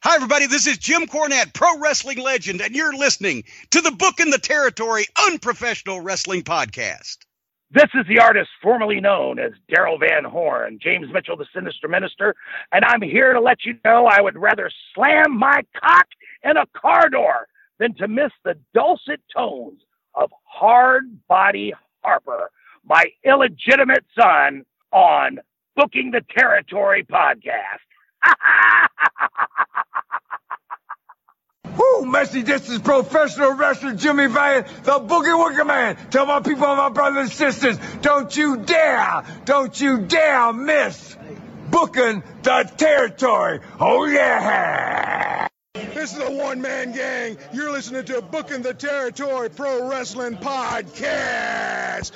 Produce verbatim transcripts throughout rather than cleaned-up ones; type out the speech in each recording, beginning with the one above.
Hi, everybody. This is Jim Cornette, pro wrestling legend, and you're listening to the Book in the Territory Unprofessional Wrestling Podcast. This is the artist formerly known as Daryl Van Horn, James Mitchell, the Sinister Minister, and I'm here to let you know I would rather slam my cock in a car door than to miss the dulcet tones of Hard Body Harper, my illegitimate son, on Booking the Territory podcast. Woo, Messi, this is professional wrestler Jimmy Valiant, the Boogie Woogie Man. Tell my people, my brothers and sisters, don't you dare, don't you dare miss Booking the Territory. Oh, yeah. This is a one-man gang. You're listening to Booking the Territory Pro Wrestling Podcast.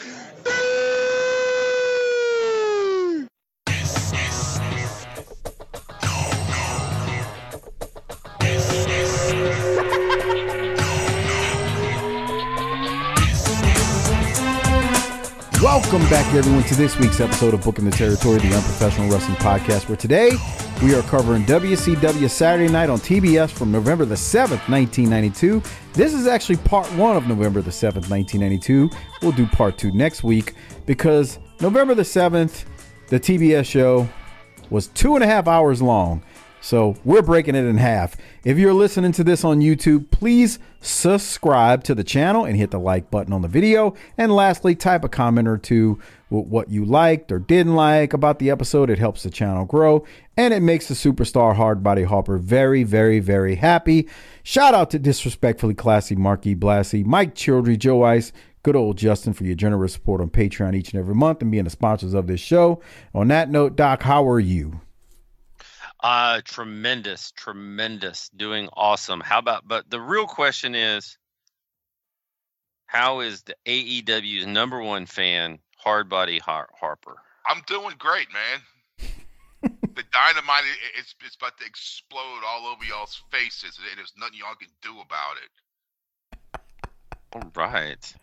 Welcome back, everyone, to this week's episode of Booking the Territory, the Unprofessional Wrestling Podcast, where today we are covering W C W Saturday Night on T B S from November the seventh, nineteen ninety-two. This is actually part one of November the seventh, nineteen ninety-two. We'll do part two next week because November the seventh, the T B S show was two and a half hours long. So we're breaking it in half. If you're listening to this on YouTube, please subscribe to the channel and hit the like button on the video. And lastly, type a comment or two with what you liked or didn't like about the episode. It helps the channel grow and it makes the superstar Hard Body Harper very, very, very happy. Shout out to Disrespectfully Classy, Marky Blassie, Mike Childry, Joe Ice, good old Justin for your generous support on Patreon each and every month and being the sponsors of this show. On that note, Doc, how are you? Uh, tremendous, tremendous, doing awesome. How about, but the real question is, how is the A E W's number one fan, Hard Body Har- Harper? I'm doing great, man. The dynamite, it, it's, it's about to explode all over y'all's faces, and there's nothing y'all can do about it. All right.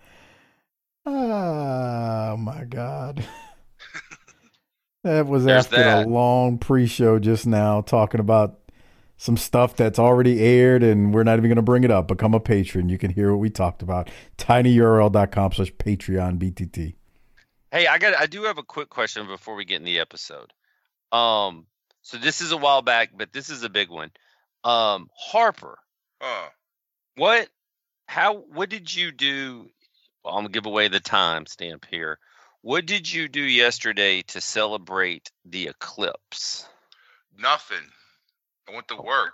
Oh, my God. That was There's after that. a long pre-show just now talking about some stuff that's already aired and we're not even going to bring it up. Become a patron. You can hear what we talked about. tinyurl.com slash Patreon BTT. Hey, I got. I do have a quick question before we get in the episode. Um, so this is a while back, but this is a big one. Um, Harper, Huh. what? How? What did you do? Well, I'm gonna give away the time stamp here. What did you do yesterday to celebrate the eclipse? Nothing. I went to work.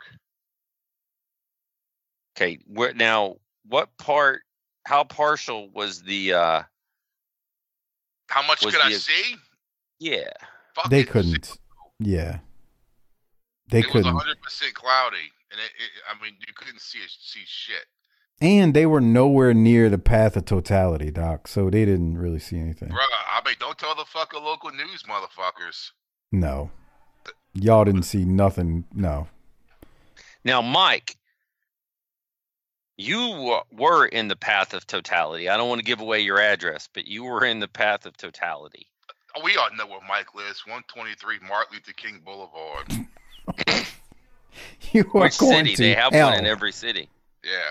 Okay, where now? What part? How partial was the? uh How much Was could I the- see? Yeah. Fuck They it. couldn't. Yeah. They It was couldn't. one hundred percent cloudy, and it, it, I mean, you couldn't see see shit. And they were nowhere near the path of totality, Doc. So they didn't really see anything. Bruh, I mean, don't tell the fucking local news, motherfuckers. No. Y'all didn't see nothing. No. Now, Mike, you w- were in the path of totality. I don't want to give away your address, but you were in the path of totality. We all know where Mike lives. one twenty-three Martin Luther King Boulevard. You are Which going city? to They have hell. one in every city. Yeah.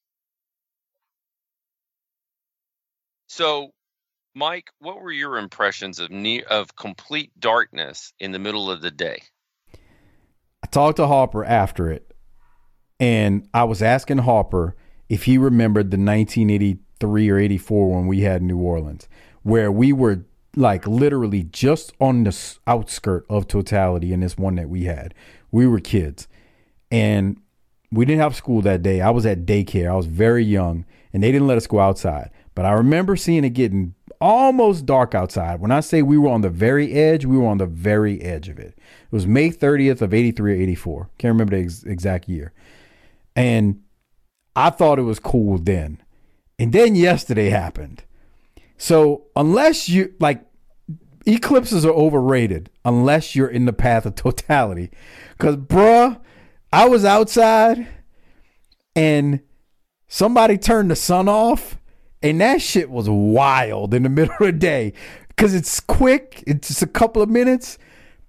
So, Mike, what were your impressions of ne- of complete darkness in the middle of the day? I talked to Harper after it, and I was asking Harper if he remembered the nineteen eighty-three or eighty-four when we had New Orleans, where we were like literally just on the s- outskirt of totality in this one that we had. We were kids, and we didn't have school that day. I was at daycare. I was very young, and they didn't let us go outside. But I remember seeing it getting almost dark outside. When I say we were on the very edge, we were on the very edge of it. It was May thirtieth of eighty-three or eighty-four. Can't remember the ex- exact year. And I thought it was cool then. And then yesterday happened. So unless you, like, eclipses are overrated unless you're in the path of totality. Because, bruh, I was outside and somebody turned the sun off. And that shit was wild in the middle of the day because it's quick. It's just a couple of minutes.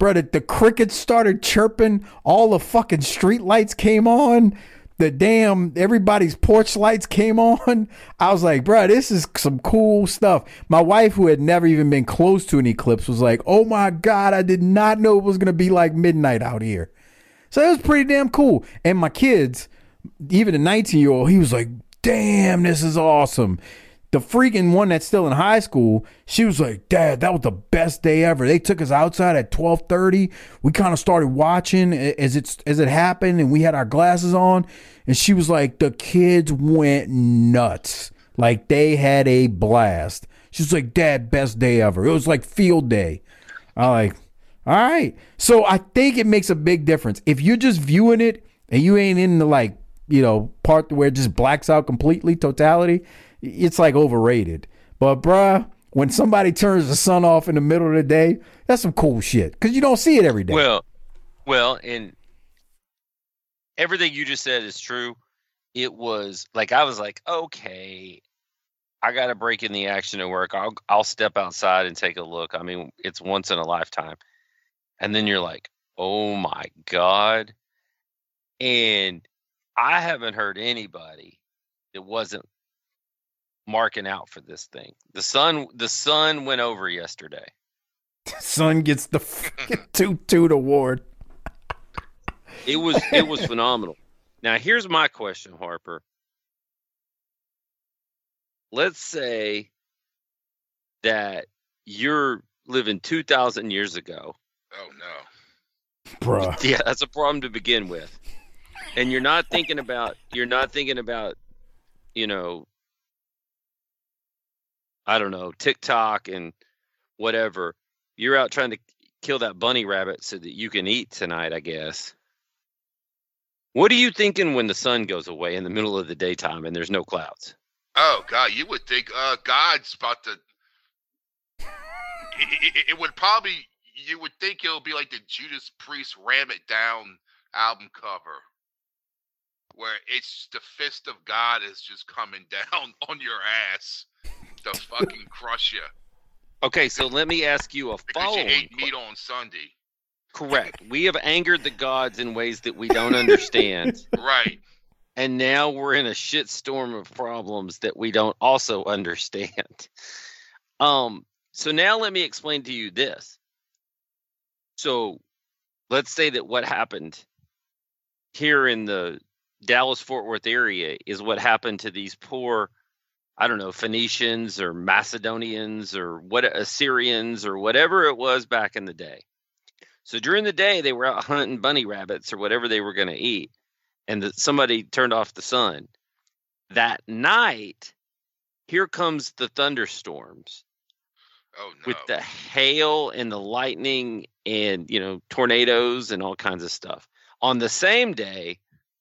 bro, the, the crickets started chirping. All the fucking street lights came on. The damn, everybody's porch lights came on. I was like, bro, this is some cool stuff. My wife, who had never even been close to an eclipse, was like, oh my God, I did not know it was going to be like midnight out here. So it was pretty damn cool. And my kids, even the nineteen-year-old, he was like, damn, this is awesome. The freaking one that's still in high school, she was like, Dad, that was the best day ever. They took us outside at twelve thirty. We kind of started watching as it, as it happened, and we had our glasses on. And she was like, the kids went nuts. Like, they had a blast. She was like, Dad, best day ever. It was like field day. I'm like, all right. So I think it makes a big difference. If you're just viewing it and you ain't in the, like, you know, part where it just blacks out completely, totality, it's like overrated. But bruh, when somebody turns the sun off in the middle of the day, that's some cool shit, because you don't see it every day. Well, well, and everything you just said is true. It was like, I was like, okay, I got to break in the action at work. I'll I'll step outside and take a look. I mean, it's once in a lifetime. And then you're like, oh my God. And I haven't heard anybody that wasn't marking out for this thing. The sun, the sun went over yesterday. Sun gets the fucking toot toot award. It was it was phenomenal. Now here's my question, Harper. Let's say that you're living two thousand years ago. Oh no, bruh. Yeah, that's a problem to begin with. And you're not thinking about you're not thinking about, you know, I don't know, TikTok and whatever. You're out trying to kill that bunny rabbit so that you can eat tonight, I guess. What are you thinking when the sun goes away in the middle of the daytime and there's no clouds? oh God, you would think uh, God's about to. It, it, it would probably, you would think it'll be like the Judas Priest Ram It Down album cover, where it's the fist of God is just coming down on your ass to fucking crush you. Okay, so let me ask you a Because following. you ate meat on Sunday. Correct. We have angered the gods in ways that we don't understand. Right. And now we're in a shitstorm of problems that we don't also understand. Um, so now let me explain to you this. So let's say that what happened here in the Dallas-Fort Worth area is what happened to these poor, I don't know, Phoenicians or Macedonians or what Assyrians or whatever it was back in the day. So during the day, they were out hunting bunny rabbits or whatever they were going to eat, and the, somebody turned off the sun. That night, here comes the thunderstorms. Oh, no. With the hail and the lightning and, you know, tornadoes and all kinds of stuff. On the same day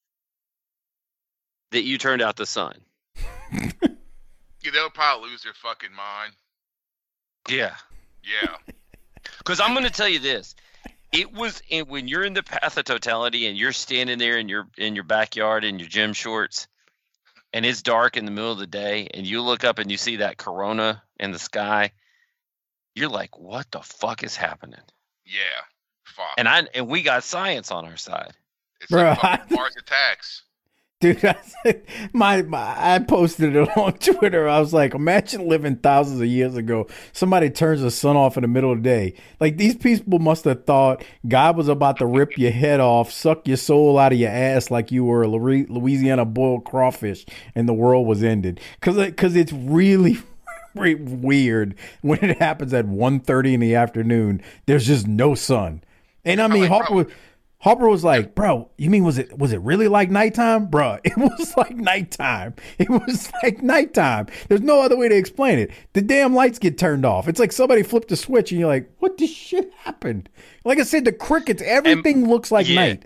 that you turned out the sun. Yeah, they'll probably lose their fucking mind. Yeah. Yeah. Because I'm going to tell you this. It was in, when you're in the path of totality and you're standing there in your in your backyard in your gym shorts and it's dark in the middle of the day and you look up and you see that corona in the sky, you're like, what the fuck is happening? Yeah. Fuck. And I and we got science on our side. It's Bro, like fucking I- Mars attacks. Dude, I, my, my I posted it on Twitter. I was like, imagine living thousands of years ago. Somebody turns the sun off in the middle of the day. Like, these people must have thought God was about to rip your head off, suck your soul out of your ass like you were a Louisiana boiled crawfish, and the world was ended. Because because it's really weird when it happens at one thirty in the afternoon. There's just no sun. And I mean, like, Harper bro, was, Harper was like, bro, you mean was it was it really like nighttime? Bro, it was like nighttime. It was like nighttime. There's no other way to explain it. The damn lights get turned off. It's like somebody flipped a switch and you're like, what the shit happened? Like I said, the crickets, everything And- looks like yeah. night.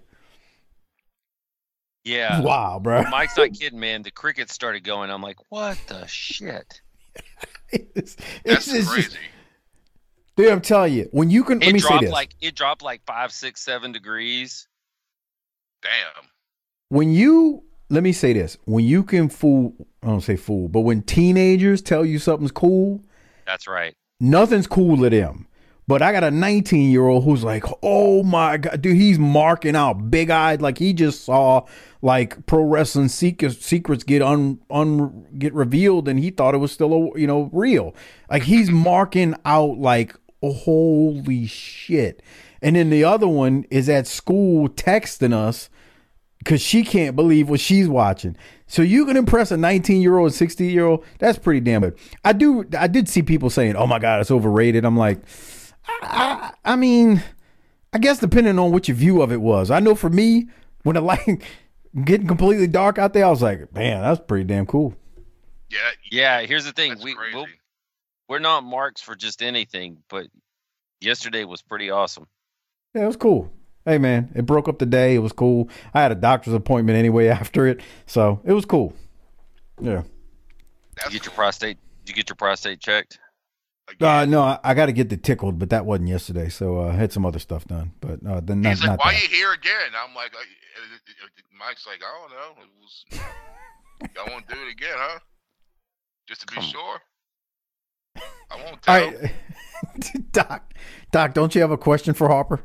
Yeah. Wow, bro. Mike's not kidding, man. The crickets started going. I'm like, what the shit? It's, That's it's, it's crazy. just, dude, I'm telling you, when you can, let It me say dropped this. like it dropped like five, six, seven degrees. Damn. When you, let me say this, when you can fool, I don't say fool, but when teenagers tell you something's cool, That's right. nothing's cool to them. But I got a nineteen year old who's like, oh my God, dude, he's marking out big eyed. Like he just saw like pro wrestling secrets, secrets get un, un, get revealed. And he thought it was still, a, you know, real. Like he's marking out like, oh, holy shit. And then the other one is at school texting us because she can't believe what she's watching. So you can impress a nineteen year old, sixty year old. That's pretty damn good. I do. I did see people saying, oh my God, it's overrated. I'm like, I, I, I mean, I guess depending on what your view of it was. I know for me, when the light getting completely dark out there, I was like, man, that's pretty damn cool. Yeah. Yeah. Here's the thing. That's We, crazy. we'll, we're not marks for just anything, but yesterday was pretty awesome. Yeah, it was cool. Hey, man, it broke up the day. It was cool. I had a doctor's appointment anyway after it, so it was cool. Yeah. Did you get your prostate? Did you get your prostate checked? Uh, no, I, I got to get the tickled, but that wasn't yesterday, so uh, I had some other stuff done. But uh, then not, He's like, not why that. you here again? I'm like, I, Mike's like, I don't know. It was, y'all want to do it again, huh? Just to be Come sure. I won't tell. All right, Doc, Doc, don't you have a question for Harper?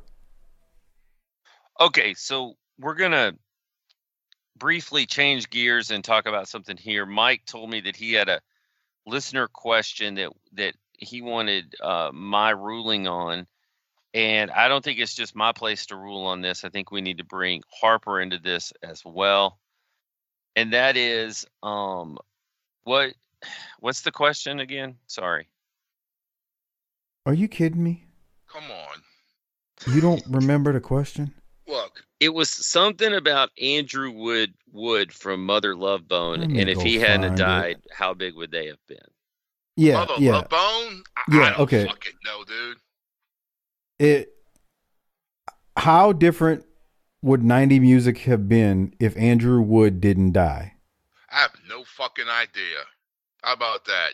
Okay, so we're going to briefly change gears and talk about something here. Mike told me that he had a listener question that that he wanted uh, my ruling on, and I don't think it's just my place to rule on this. I think we need to bring Harper into this as well, and that is um, what what's the question again? Sorry. Are you kidding me? Come on. You don't remember the question? Look, it was something about Andrew Wood Wood from Mother Love Bone, Let me and if go he hadn't find died, it. how big would they have been? Yeah, Mother yeah. Love Bone? I, Yeah, I don't okay. fucking know, dude. It. How different would ninety Music have been if Andrew Wood didn't die? I have no fucking idea. How about that?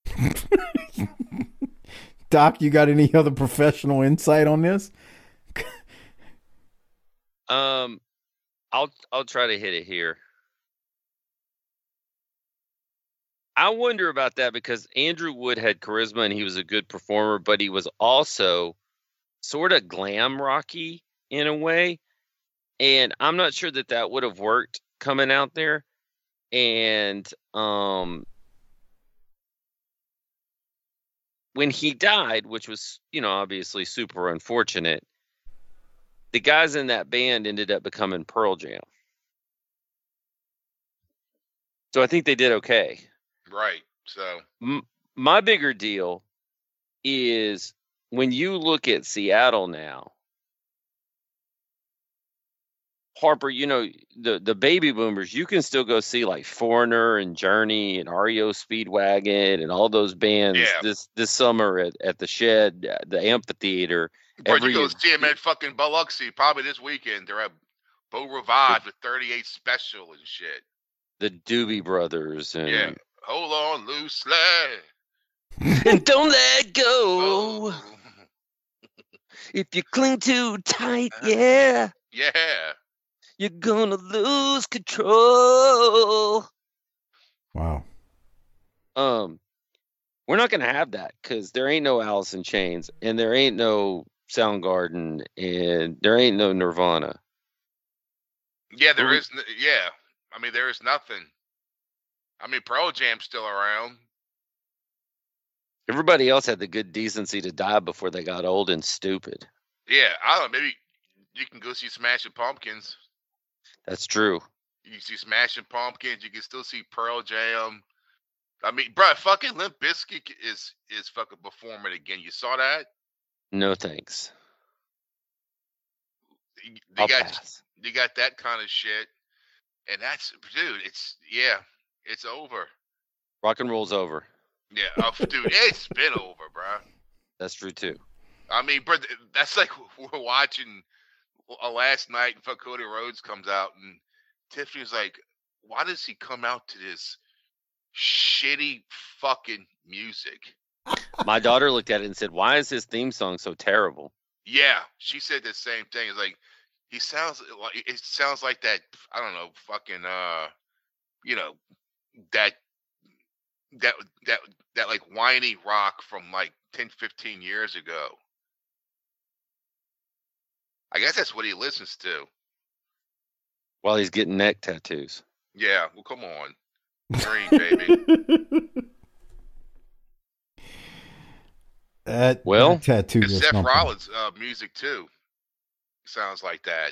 Doc, you got any other professional insight on this? Um, I'll I'll try to hit it here. I wonder about that because Andrew Wood had charisma and he was a good performer, but he was also sort of glam rocky in a way, and I'm not sure that that would have worked coming out there. And um, when he died, which was, you know, obviously super unfortunate, the guys in that band ended up becoming Pearl Jam. So I think they did okay. Right. So M- my bigger deal is when you look at Seattle now, Harper, you know, the, the baby boomers, you can still go see like Foreigner and Journey and R E O Speedwagon and all those bands Yeah. this, this summer at, at the Shed, uh, the amphitheater. But every you go year. see him at fucking Biloxi probably this weekend. They're at Beau Rivage with thirty-eight special and shit. The Doobie Brothers and Yeah. Hold on loosely. and don't let go. Oh. If you cling too tight, yeah, Yeah. you're gonna lose control. Wow. Um, we're not gonna have that because there ain't no Alice in Chains and there ain't no Soundgarden and there ain't no Nirvana. Yeah, there Ooh. is. n- Yeah. I mean, there is nothing. I mean, Pearl Jam's still around. Everybody else had the good decency to die before they got old and stupid. Yeah. I don't know. Maybe you can go see Smashing Pumpkins. That's true. You can see Smashing Pumpkins. You can still see Pearl Jam. I mean, bro, fucking Limp Bizkit is is fucking performing again. You saw that? No thanks. They they I'll got pass. you got that kind of shit, and that's dude. It's yeah, it's over. Rock and roll's over. Yeah, oh, dude, it's been over, bro. That's true too. I mean, bro, that's like we're watching a last night, and fuck Cody Rhodes comes out, and Tiffany's like, "Why does he come out to this shitty fucking music?" My daughter looked at it and said, "Why is his theme song so terrible?" Yeah, she said the same thing. It's like he sounds like it sounds like that. I don't know, fucking uh, you know, that that that that like whiny rock from like ten, fifteen years ago. I guess that's what he listens to. While he's getting neck tattoos. Yeah, well, come on. Dream, baby. That, Well, that tattoo And is Seth something. Rollins' uh, music, too. Sounds like that.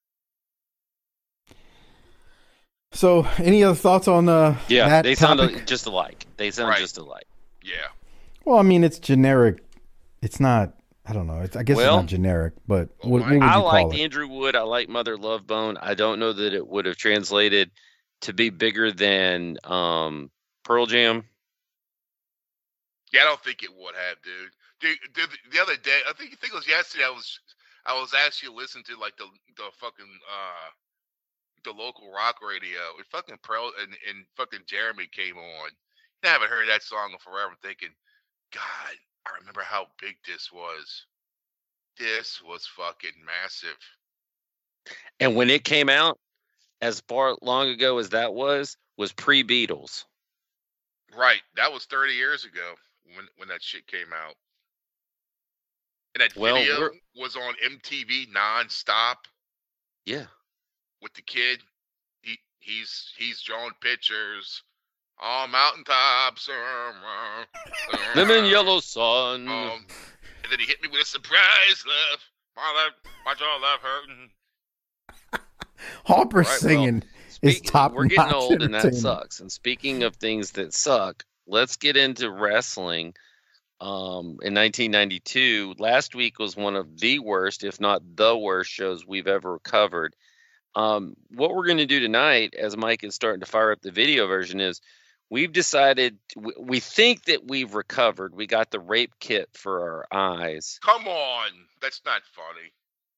So, any other thoughts on uh, Yeah, that they sound topic? a- just alike. They sound Right. just alike. Yeah. Well, I mean, it's generic. It's not. I don't know. It's, I guess Well, it's not generic, but Oh, what, what would you I call like it? Andrew Wood. I like Mother Love Bone. I don't know that it would have translated to be bigger than um, Pearl Jam. Yeah, I don't think it would have, dude. Dude, dude, the other day, I think, I think it was yesterday. I was, I was actually listening to like the the fucking uh the local rock radio. And fucking Pearl and, and fucking Jeremy came on. I haven't heard that song in forever. I'm thinking, God, I remember how big this was. This was fucking massive. And when it came out, as far long ago as that was, was pre-Beatles. Right, that was thirty years ago when when that shit came out. And that Well, video we're- was on M T V nonstop Yeah. with the kid. He he's he's drawing pictures on mountaintops. Um, Lemon yellow sun. Um, and then he hit me with a surprise love. My love, my jaw love hurting. Harper Right, well, singing is Speak- top. We're getting notch old, and that entertainment. sucks. And speaking of things that suck, let's get into wrestling. Um, in nineteen ninety-two, last week was one of the worst, if not the worst, shows we've ever covered. Um, what we're going to do tonight, as Mike is starting to fire up the video version, is we've decided we, we think that we've recovered. We got the rape kit for our eyes. Come on, that's not funny.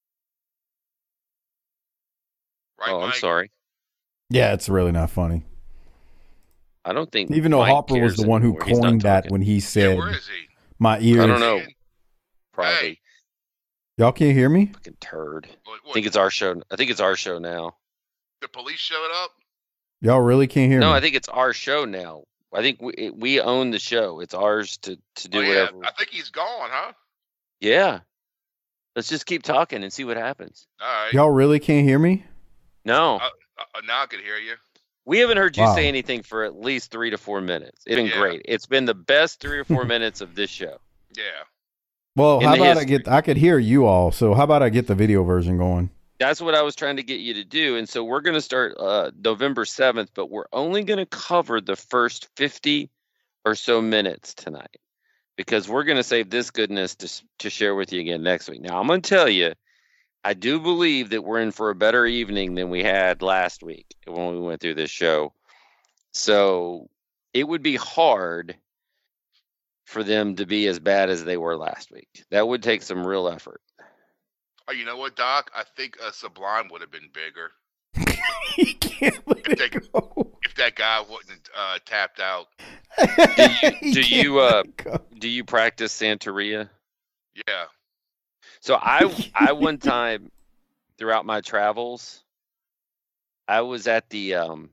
Right, oh, I'm Mike? sorry. Yeah, it's really not funny. I don't think Even though Mike Harper was cares the one who anymore. He's not coined that talking. when he Yeah, said, where is he? "My ears." I don't know. Man, Probably Hey. Y'all can't hear me? fucking turd. What, I think it's our show. I think it's our show now. the police showed up. Y'all really can't hear No, me? I think it's our show now. I think we it- we own the show. It's ours to to do Oh, yeah, whatever. I think he's gone, huh? Yeah. Let's just keep talking and see what happens. All right. Y'all really can't hear me? No, Uh, uh, now I can hear you. we haven't heard you Wow. say anything for at least three to four minutes. It's been Yeah. great. It's been the best three or four minutes of this show. Yeah. Well, In how the about I history. get? I could hear you all. So how about I get the video version going? That's what I was trying to get you to do. And so we're going to start uh, November seventh, but we're only going to cover the first fifty or so minutes tonight because we're going to save this goodness to, s- to share with you again next week. Now, I'm going to tell you, I do believe that we're in for a better evening than we had last week when we went through this show. So it would be hard for them to be as bad as they were last week. That would take some real effort. Oh, you know what, Doc? I think uh, Sublime would have been bigger You can't let If it they- go. if that guy wouldn't uh, tapped out. you- do can't you, let uh, it go. Do you practice Santeria? Yeah. So I I one time throughout my travels, I was at the um,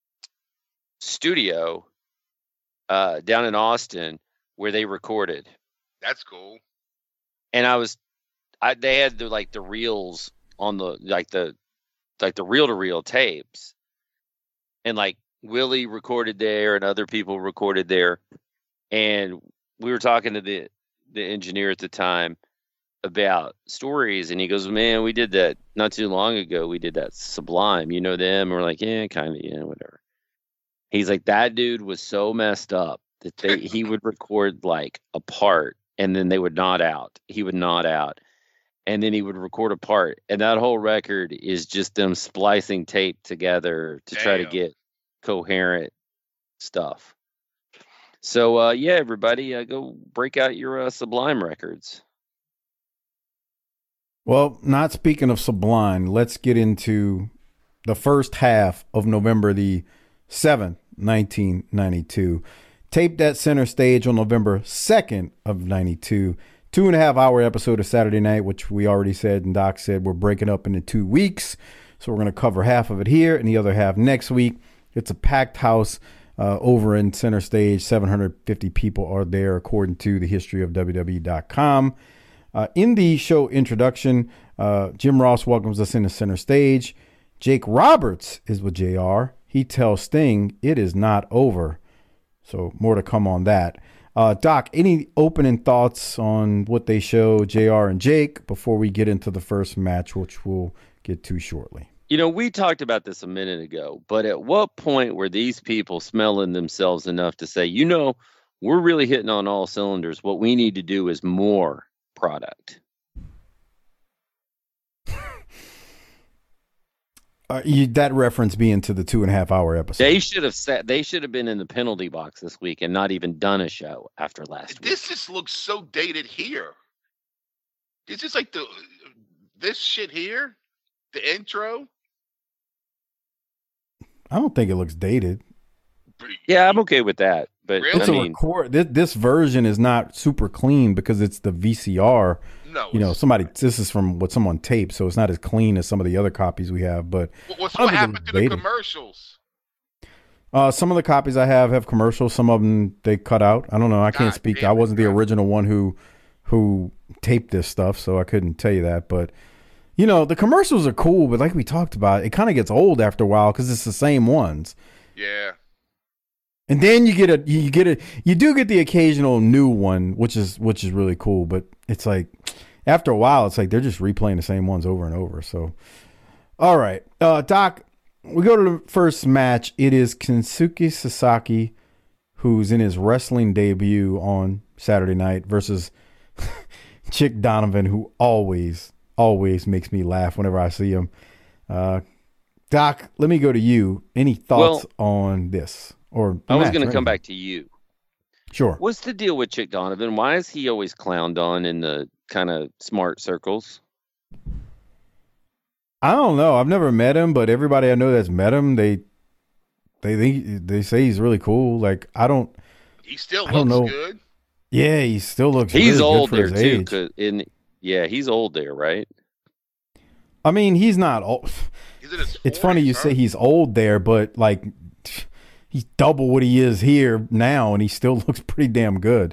studio uh, down in Austin where they recorded, That's cool. and I was I they had the like the reels on the like the like the reel to reel tapes, and like Willie recorded there and other people recorded there, and we were talking to the the engineer at the time about stories, and he goes, "Man, we did that not too long ago. We did that Sublime. You know them?" And we're like, "Yeah, kind of, yeah, whatever." He's like, "That dude was so messed up that they he would record like a part, and then they would nod out. He would nod out, and then he would record a part, and that whole record is just them splicing tape together to try to Damn. get coherent stuff." So, uh, yeah, everybody, uh, go break out your uh, Sublime records. Well, not speaking of Sublime, let's get into the first half of November the seventh, nineteen ninety-two. Taped at Center Stage on November second of ninety-two. Two and a half hour episode of Saturday Night, which we already said and Doc said we're breaking up into two weeks. So we're going to cover half of it here and the other half next week. It's a packed house uh, over in Center Stage. seven hundred fifty people are there according to the history of W W E dot com. Uh, in the show introduction, Uh, Jim Ross welcomes us in the center stage. Jake Roberts is with J R. He tells Sting it is not over. So more to come on that. Uh, Doc, any opening thoughts on what they show J R and Jake before we get into the first match, which we'll get to shortly? You know, we talked about this a minute ago, but at what point were these people smelling themselves enough to say, you know, we're really hitting on all cylinders. What we need to do is more product. Uh, you, that reference being to the two and a half hour episode. They should have sat. They should have been in the penalty box this week and not even done a show after last This week. just looks so dated here. It's just like the this shit here, the intro. I don't think it looks dated. Yeah, I'm okay with that. But Really? It's I a mean, record. This, this version is not super clean because it's the V C R. No, You know, it's- somebody. This is from what someone taped, so it's not as clean as some of the other copies we have. But What's I don't what think it happened looks to the dated. commercials? Uh, some of the copies I have have commercials. Some of them they cut out. I don't know. I can't God speak. damn I it, wasn't the bro. original one who who taped this stuff, so I couldn't tell you that. But you know, the commercials are cool, but like we talked about, it kind of gets old after a while because it's the same ones. Yeah. And then you get a you get a you do get the occasional new one, which is which is really cool. But it's like after a while, it's like they're just replaying the same ones over and over. So, all right, uh, Doc, we go to the first match. It is Kensuke Sasaki, who's in his wrestling debut on Saturday night, versus Chick Donovan, who always always makes me laugh whenever I see him. Uh, Doc, let me go to you. Any thoughts on this? Or I was match, going to or come anything? back to you. Sure. What's the deal with Chick Donovan? Why is he always clowned on in the kind of smart circles? I don't know. I've never met him, but everybody I know that's met him, they they think they say he's really cool. Like I don't. He still I don't looks know. good. Yeah, he still looks. He's really old good for there his too. age. 'Cause in yeah, he's old there, right? I mean, he's not old. He's in his It's funny you forties, say huh? he's old there, but like he's double what he is here now, and he still looks pretty damn good.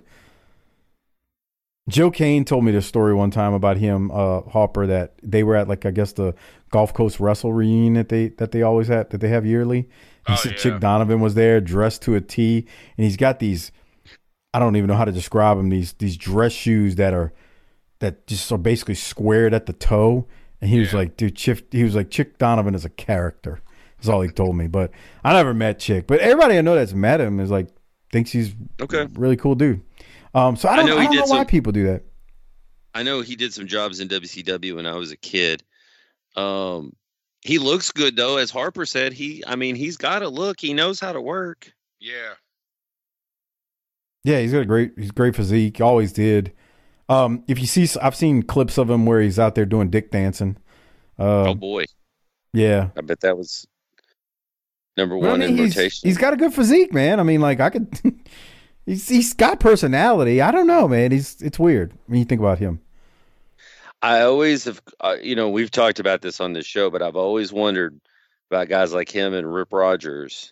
Joe Kane told me this story one time about him, uh, Harper, that they were at like I guess the Gulf Coast Wrestle reunion that they that they always have that they have yearly. He Oh, said yeah. Chick Donovan was there, dressed to a T, and he's got these. I don't even know how to describe them. These these dress shoes that are that just are basically squared at the toe. And he was Yeah. like, dude, Chick, he was like, Chick Donovan is a character. That's all he told me. But I never met Chick. But everybody I know that's met him is like, thinks he's Okay. a really cool dude. Um, so I don't, I know he don't did know why some- people do that. I know he did some jobs in W C W when I was a kid. Um, he looks good though, as Harper said. He, I mean, he's got a look. He knows how to work. Yeah. Yeah, he's got a great, he's great physique. Always did. Um, if you see, I've seen clips of him where he's out there doing dick dancing. Uh, oh boy, yeah. I bet that was number But, I one mean, in he's, rotation. he's got a good physique, man. I mean, like I could, he's he's got personality. I don't know, man. He's it's weird when you think about him. I always have, uh, you know, we've talked about this on this show, but I've always wondered about guys like him and Rip Rogers.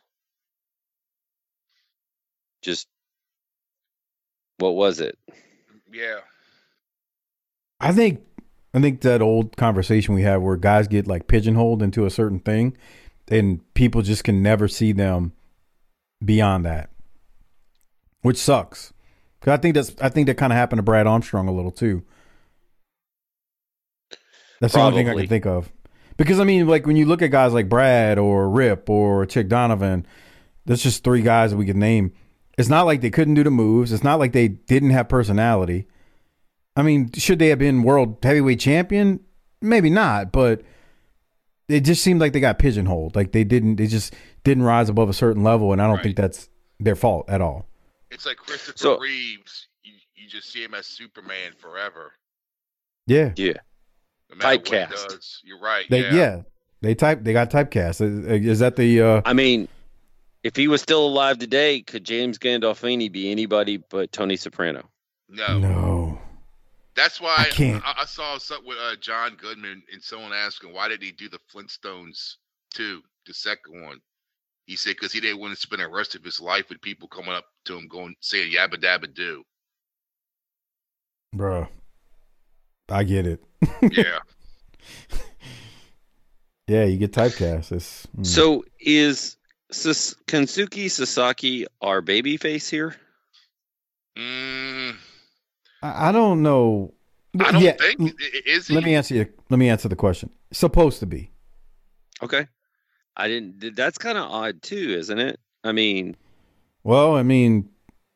Just what was it? Yeah. I think I think that old conversation we had where guys get like pigeonholed into a certain thing, and people just can never see them beyond that, which sucks. Because I think that's I think that kind of happened to Brad Armstrong a little too. That's the only thing I Probably. can think of. Because I mean, like when you look at guys like Brad or Rip or Chick Donovan, there's just three guys that we could name. It's not like they couldn't do the moves. It's not like they didn't have personality. I mean, should they have been world heavyweight champion? Maybe not, but it just seemed like they got pigeonholed. Like they didn't, they just didn't rise above a certain level, and I don't Right. think that's their fault at all. It's like Christopher So- Reeves. You, you just see him as Superman forever. Yeah, Yeah. No matter what he Typecast. does. You're right. they, yeah. yeah. they type, they got typecast. Is, is that the? Uh, I mean, if he was still alive today, could James Gandolfini be anybody but Tony Soprano? No. no, That's why I can't. I, I saw something with uh, John Goodman and someone asking why did he do the Flintstones two, the second one. He said because he didn't want to spend the rest of his life with people coming up to him going saying yabba dabba do. bro. I get it. Yeah. Yeah, you get typecast. It's, mm. So is Sas- Kensuke Sasaki our babyface here? Mm, I, I don't know. I don't yeah, think. I- Is he? Let me answer you. Let me answer the question. Supposed to be. Okay. I didn't. That's kind of odd too, isn't it? I mean, Well, I mean,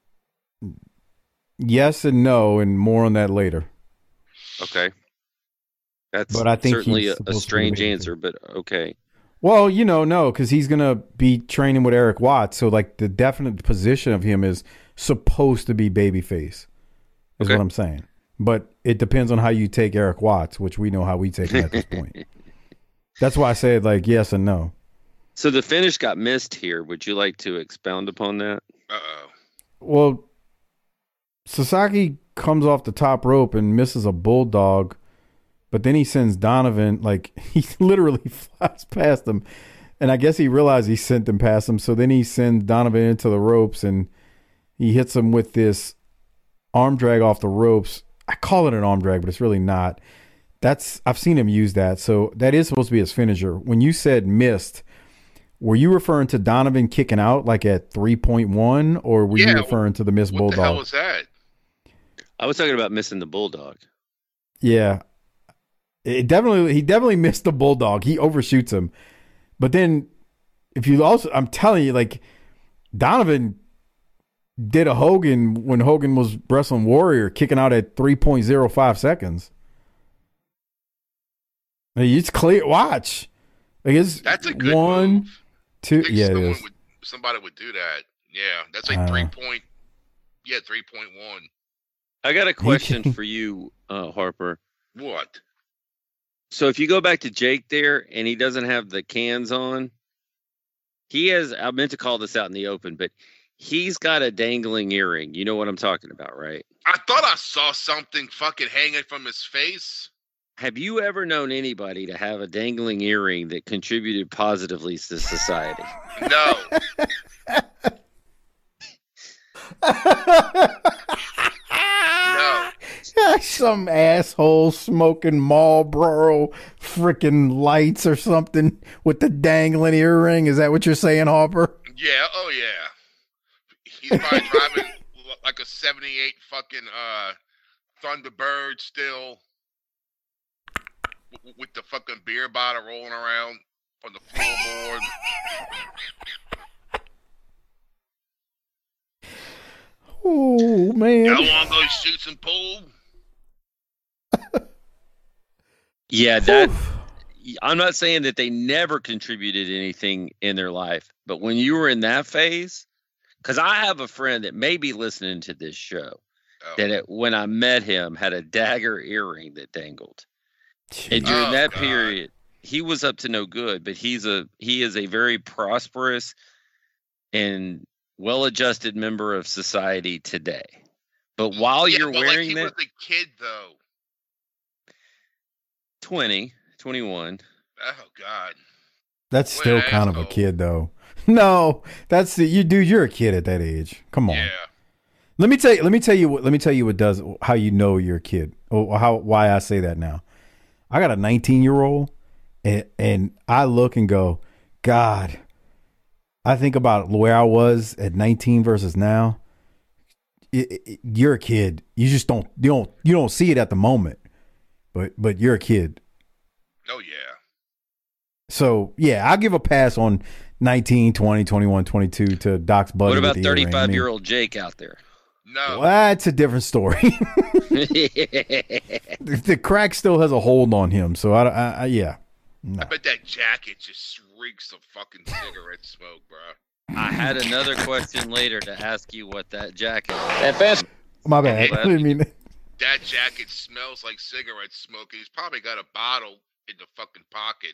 yes and no, and more on that later. okay. That's But I think certainly he's a, a supposed to be strange the babyface. answer, but okay. Well, you know, no, because he's gonna be training with Eric Watts, so like the definite position of him is supposed to be babyface. Is Okay. what I'm saying. But it depends on how you take Eric Watts, which we know how we take him at this point. That's why I said like yes and no. So the finish got missed here. Would you like to expound upon that? Uh-oh. Well, Sasaki comes off the top rope and misses a bulldog, but then he sends Donovan, like he literally flies past him. And I guess he realized he sent him past him. So then he sends Donovan into the ropes and he hits him with this arm drag off the ropes. I call it an arm drag, but it's really not. That's I've seen him use that. So that is supposed to be his finisher. When you said missed, were you referring to Donovan kicking out like at three point one, or were Yeah, you referring to the missed What bulldog? the hell was that? I was talking about missing the bulldog. Yeah, it definitely he definitely missed the bulldog. He overshoots him, but then if you also, I'm telling you, like Donovan did a Hogan when Hogan was wrestling Warrior, kicking out at three point zero five seconds. I mean, it's clear. Watch, like it's That's a good one, move. two. I think Yeah, it someone is. would, somebody would do that. Yeah, that's like Uh, three point. Yeah, three point one. I got a question can- for you, uh, Harper. What? So if you go back to Jake there and he doesn't have the cans on, he has, I meant to call this out in the open, but he's got a dangling earring. You know what I'm talking about, right? I thought I saw something fucking hanging from his face. Have you ever known anybody to have a dangling earring that contributed positively to society? No. No. Some asshole smoking Marlboro freaking lights or something with the dangling earring. Is that what you're saying, Harper? Yeah. Oh yeah. He's probably driving like a seventy-eight fucking uh Thunderbird still, w- with the fucking beer bottle rolling around on the floorboard. Oh man! Y'all want to go shoot some pool? Yeah, that. I'm not saying that they never contributed anything in their life, but when you were in that phase, because I have a friend that may be listening to this show Oh. that it, when I met him had a dagger earring that dangled, and during Oh, that God. period, he was up to no good. But he's a he is a very prosperous and well-adjusted member of society today. But while Yeah, you're but wearing like he that, was a kid though. twenty, twenty-one. Oh God. That's What still an kind of a asshole. kid, though. No, that's the, you, dude. You're a kid at that age. Come on. Yeah. Let me tell you. Let me tell you what. Let me tell you what does how you know you're a kid. Or how why I say that now. I got a nineteen year old, and and I look and go, God. I think about where I was at nineteen versus now. It, it, you're a kid. You just don't you don't you don't see it at the moment, but but you're a kid. Oh yeah. So yeah, I'll give a pass on nineteen, twenty, twenty-one, twenty-two to Doc's buddy. What about with the earring. I mean, thirty-five-year-old Jake out there? No. well, that's a different story. the, the crack still has a hold on him. So I, I, I yeah. No. I bet that jacket just reeks of fucking cigarette smoke, bro. I had another question later to ask you what that jacket was. My bad. I didn't mean. That jacket smells like cigarette smoke, and he's probably got a bottle in the fucking pocket.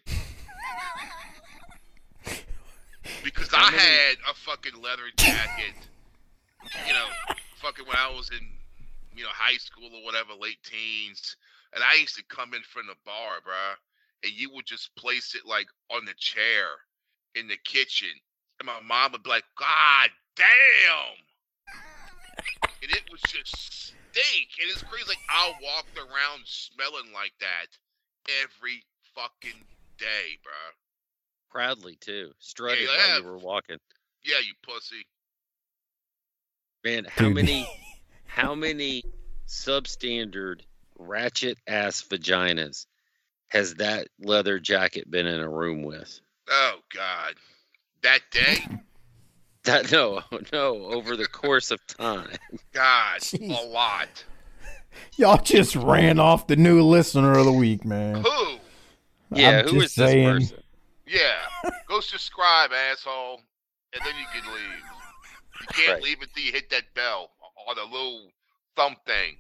Because I had a fucking leather jacket, you know, fucking when I was in, you know, high school or whatever, late teens, and I used to come in from the bar, bruh, and you would just place it like on the chair in the kitchen, and my mom would be like, God damn! And it was just stink, and it's crazy. Like I walked around smelling like that every fucking day, bro. Proudly too, strutted Yeah, while yeah. you were walking. Yeah, you pussy. Man, how Dude. many, how many substandard ratchet ass vaginas has that leather jacket been in a room with? Oh God, that day. That no, no, over the course of time. God, Jeez. a lot. Y'all just ran off the new listener of the week, man. Who? Yeah, I'm who just is this saying. person? Yeah, go subscribe, asshole, and then you can leave. You can't Right. leave until you hit that bell or the little thumb thing.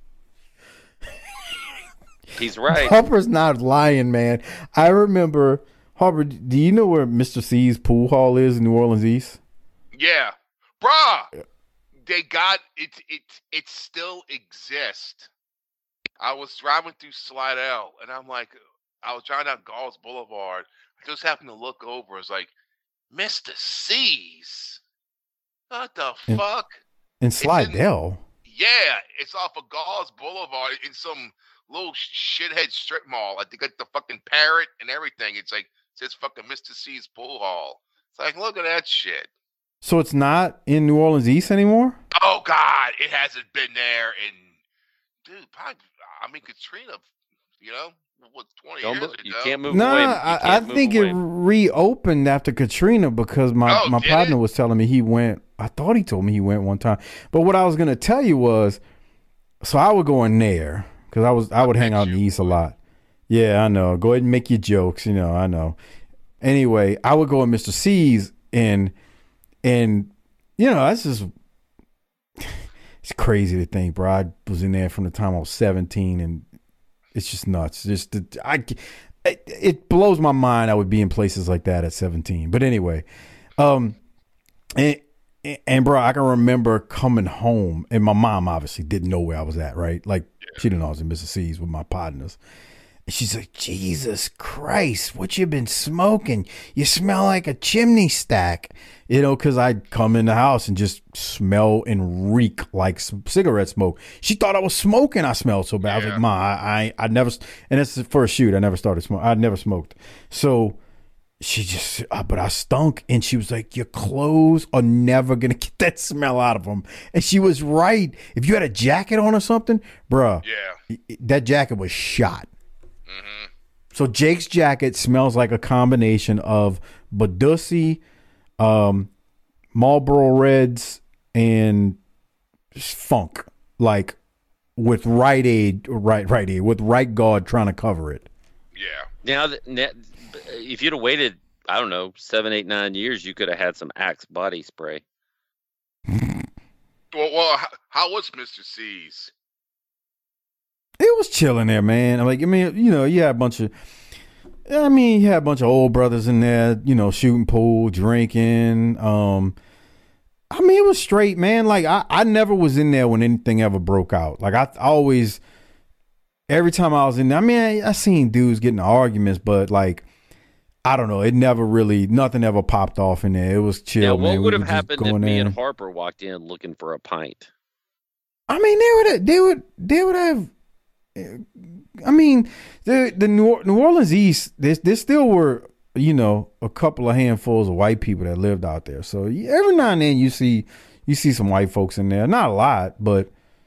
He's right. Harper's not lying, man. I remember, Harper, do you know where Mister C's pool hall is in New Orleans East? Yeah, bruh. They got it. It it still exists. I was driving through Slidell, and I'm like, I was driving down Gauls Boulevard. I just happened to look over. It's like, Mister C's. What the And- fuck? In in- Slidell. Yeah, it's off of Gauls Boulevard in some little shithead strip mall. I think like the fucking Parrot and everything. It's like, it says fucking Mister C's pool hall. It's like, look at that shit. So it's not in New Orleans East anymore? Oh God, it hasn't been there in, dude. Probably, I mean, Katrina, you know, what twenty Don't years mo- ago. you can't move No, away. You I, I can't move think away. it reopened after Katrina because my, Oh, my did partner it? was telling me he went. I thought he told me he went one time. But what I was going to tell you was, so I would go in there because I was I would hang bet out in the you East a would. lot. Yeah, I know. Go ahead and make your jokes. You know, I know. Anyway, I would go in Mister C's and and you know that's just it's crazy to think, bro. I was in there from the time I was seventeen, and it's just nuts. Just the, I, it, it blows my mind. I would be in places like that at seventeen. But anyway, um, and and bro, I can remember coming home, and my mom obviously didn't know where I was at. Right, like she didn't know I was in Mister C's with my partners. And she's like, Jesus Christ, what you been smoking? You smell like a chimney stack. You know, because I'd come in the house and just smell and reek like some cigarette smoke. She thought I was smoking. I smelled so bad. I was Yeah. like, Ma, I, I, I never, and it's the first shoot. I never started smoking. I never smoked. So she just, uh, but I stunk. And she was like, your clothes are never going to get that smell out of them. And she was right. If you had a jacket on or something, bruh, Yeah. that jacket was shot. Mm-hmm. So Jake's jacket smells like a combination of Badussi, um, Marlboro Reds, and funk, like with Rite Aid, right, Rite Aid, with Right Guard trying to cover it. Yeah. Now, that, now, if you'd have waited, I don't know, seven, eight, nine years, you could have had some Axe body spray. Well, well, how, how was Mister C's? It was chilling there, man. I'm like, I mean, you know, you had a bunch of, I mean, you had a bunch of old brothers in there, you know, shooting pool, drinking. Um, I mean, it was straight, man. Like, I, I never was in there when anything ever broke out. Like, I, I always, every time I was in there, I mean, I, I seen dudes getting in arguments, but like, I don't know, it never really, nothing ever popped off in there. It was chill, Now, man. what We would were have just happened if going me in. and Harper walked in looking for a pint? I mean, they would, they would, they would have. I mean, the the New, New Orleans East, there, there still were, you know, a couple of handfuls of white people that lived out there. So every now and then you see you see some white folks in there. Not a lot, but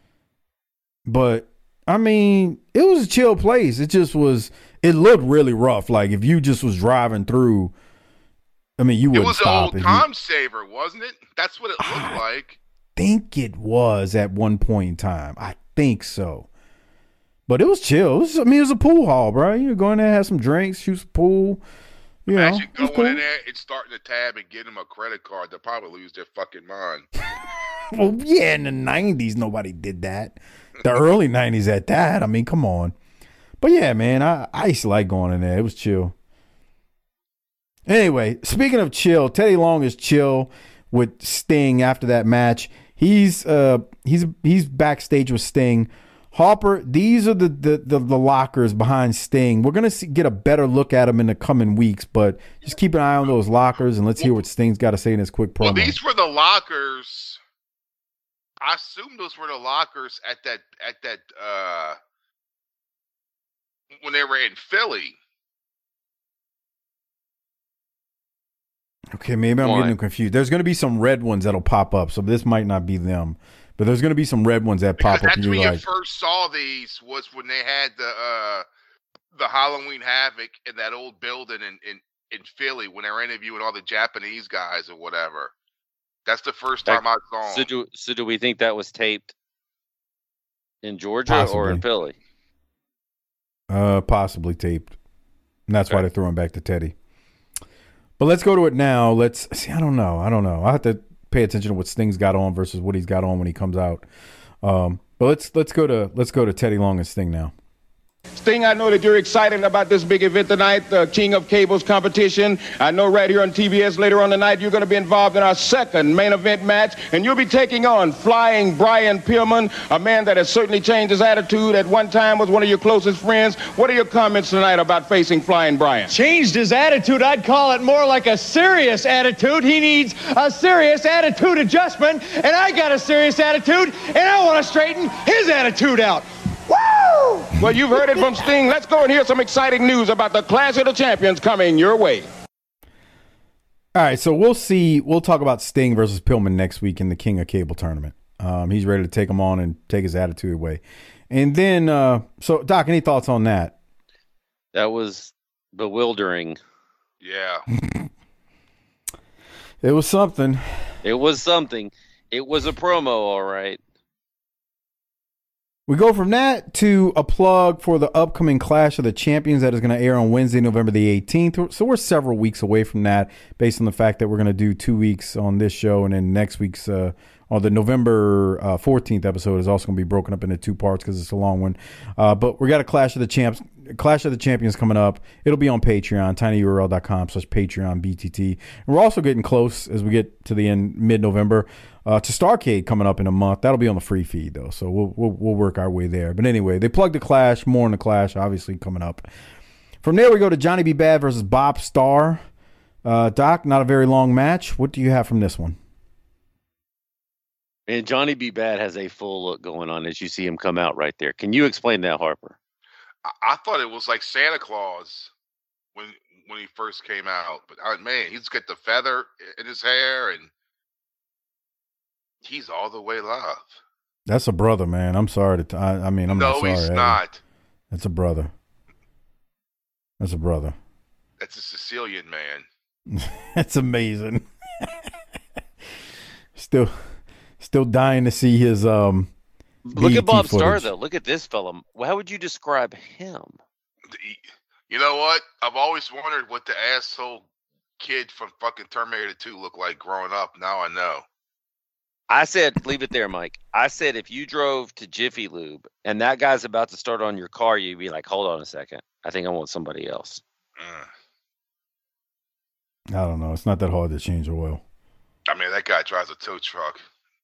but I mean, it was a chill place. It just was. It looked really rough. Like if you just was driving through, I mean, you It wouldn't was an stop. old if you- time saver, wasn't it? That's what it looked Ah. like. think it was at one point in time. I think so. But it was chill. It was, I mean, it was a pool hall, bro. You go in there, have some drinks, shoot some pool. You know, Imagine it was going cool. in there and starting a tab and getting them a credit card. They'll probably lose their fucking mind. Well, yeah, in the nineties, nobody did that. The early nineties at that. I mean, come on. But yeah, man, I, I used to like going in there. It was chill. Anyway, speaking of chill, Teddy Long is chill with Sting after that match. He's uh he's he's backstage with Sting. Harper, these are the the, the, the lockers behind Sting. We're gonna see, get a better look at him in the coming weeks, but just keep an eye on those lockers and let's hear what Sting's got to say in his quick promo. Well, these were the lockers. I assume those were the lockers at that at that uh when they were in Philly. Okay, maybe I'm Why? getting them confused. There's going to be some red ones that'll pop up, so this might not be them. But there's going to be some red ones that Because pop up. that's And when you're you like, first saw these was when they had the uh, the Halloween Havoc in that old building in, in, in Philly when they were interviewing all the Japanese guys or whatever. That's the first time I saw So them. do so do we think that was taped in Georgia or in Possibly. Philly? uh, possibly taped. And that's why Okay. they're throwing back to Teddy. But let's go to it now. Let's see. I don't know. I don't know. I have to pay attention to what Sting's got on versus what he's got on when he comes out. Um, but let's let's go to let's go to Teddy Long and Sting now. Sting, I know that you're excited about this big event tonight, the King of Cables competition. I know right here on T V S later on tonight you're going to be involved in our second main event match, and you'll be taking on Flying Brian Pillman, a man that has certainly changed his attitude. At one time was one of your closest friends. What are your comments tonight about facing Flying Brian? Changed his attitude. I'd call it more like a serious attitude. He needs a serious attitude adjustment, and I got a serious attitude, and I want to straighten his attitude out. Woo! Well, you've heard it from Sting. Let's go and hear some exciting news about the Clash of the Champions coming your way. All right, so we'll see. We'll talk about Sting versus Pillman next week in the King of Cable tournament. Um, he's ready to take him on and take his attitude away. And then, uh, so Doc, any thoughts on that? That was bewildering. Yeah. It was something. It was something. It was a promo, all right. We go from that to a plug for the upcoming Clash of the Champions that is going to air on Wednesday, November the eighteenth. So we're several weeks away from that based on the fact that we're going to do two weeks on this show, and then next week's uh, or the November uh, fourteenth episode is also going to be broken up into two parts because it's a long one. Uh, but we got a Clash of the Champs, Clash of the Champions coming up. It'll be on Patreon, tinyurl.com slash Patreon BTT. And we're also getting close as we get to the end, mid-November, uh, to Starcade coming up in a month. That'll be on the free feed, though, so we'll, we'll we'll work our way there. But anyway, they plugged the Clash, more on the Clash, obviously, coming up. From there, we go to Johnny B. Bad versus Bob Starr. Uh, Doc, not a very long match. What do you have from this one? And Johnny B. Bad has a full look going on as you see him come out right there. Can you explain that, Harper? I, I thought it was like Santa Claus when when he first came out. But uh, man, he's got the feather in his hair and he's all the way live. That's a brother, man. I'm sorry to. T- I, I mean, I'm no, not sorry. he's Eddie. not. That's a brother. That's a brother. That's a Sicilian man. That's amazing. still, still dying to see his um. Look B E T at Bob Starr, footage. though. Look at this fella. How would you describe him? You know what? I've always wondered what the asshole kid from fucking Terminator two looked like growing up. Now I know. I said, leave it there, Mike. I said, if you drove to Jiffy Lube and that guy's about to start on your car, you'd be like, hold on a second. I think I want somebody else. Mm. I don't know. It's not that hard to change oil. I mean, that guy drives a tow truck.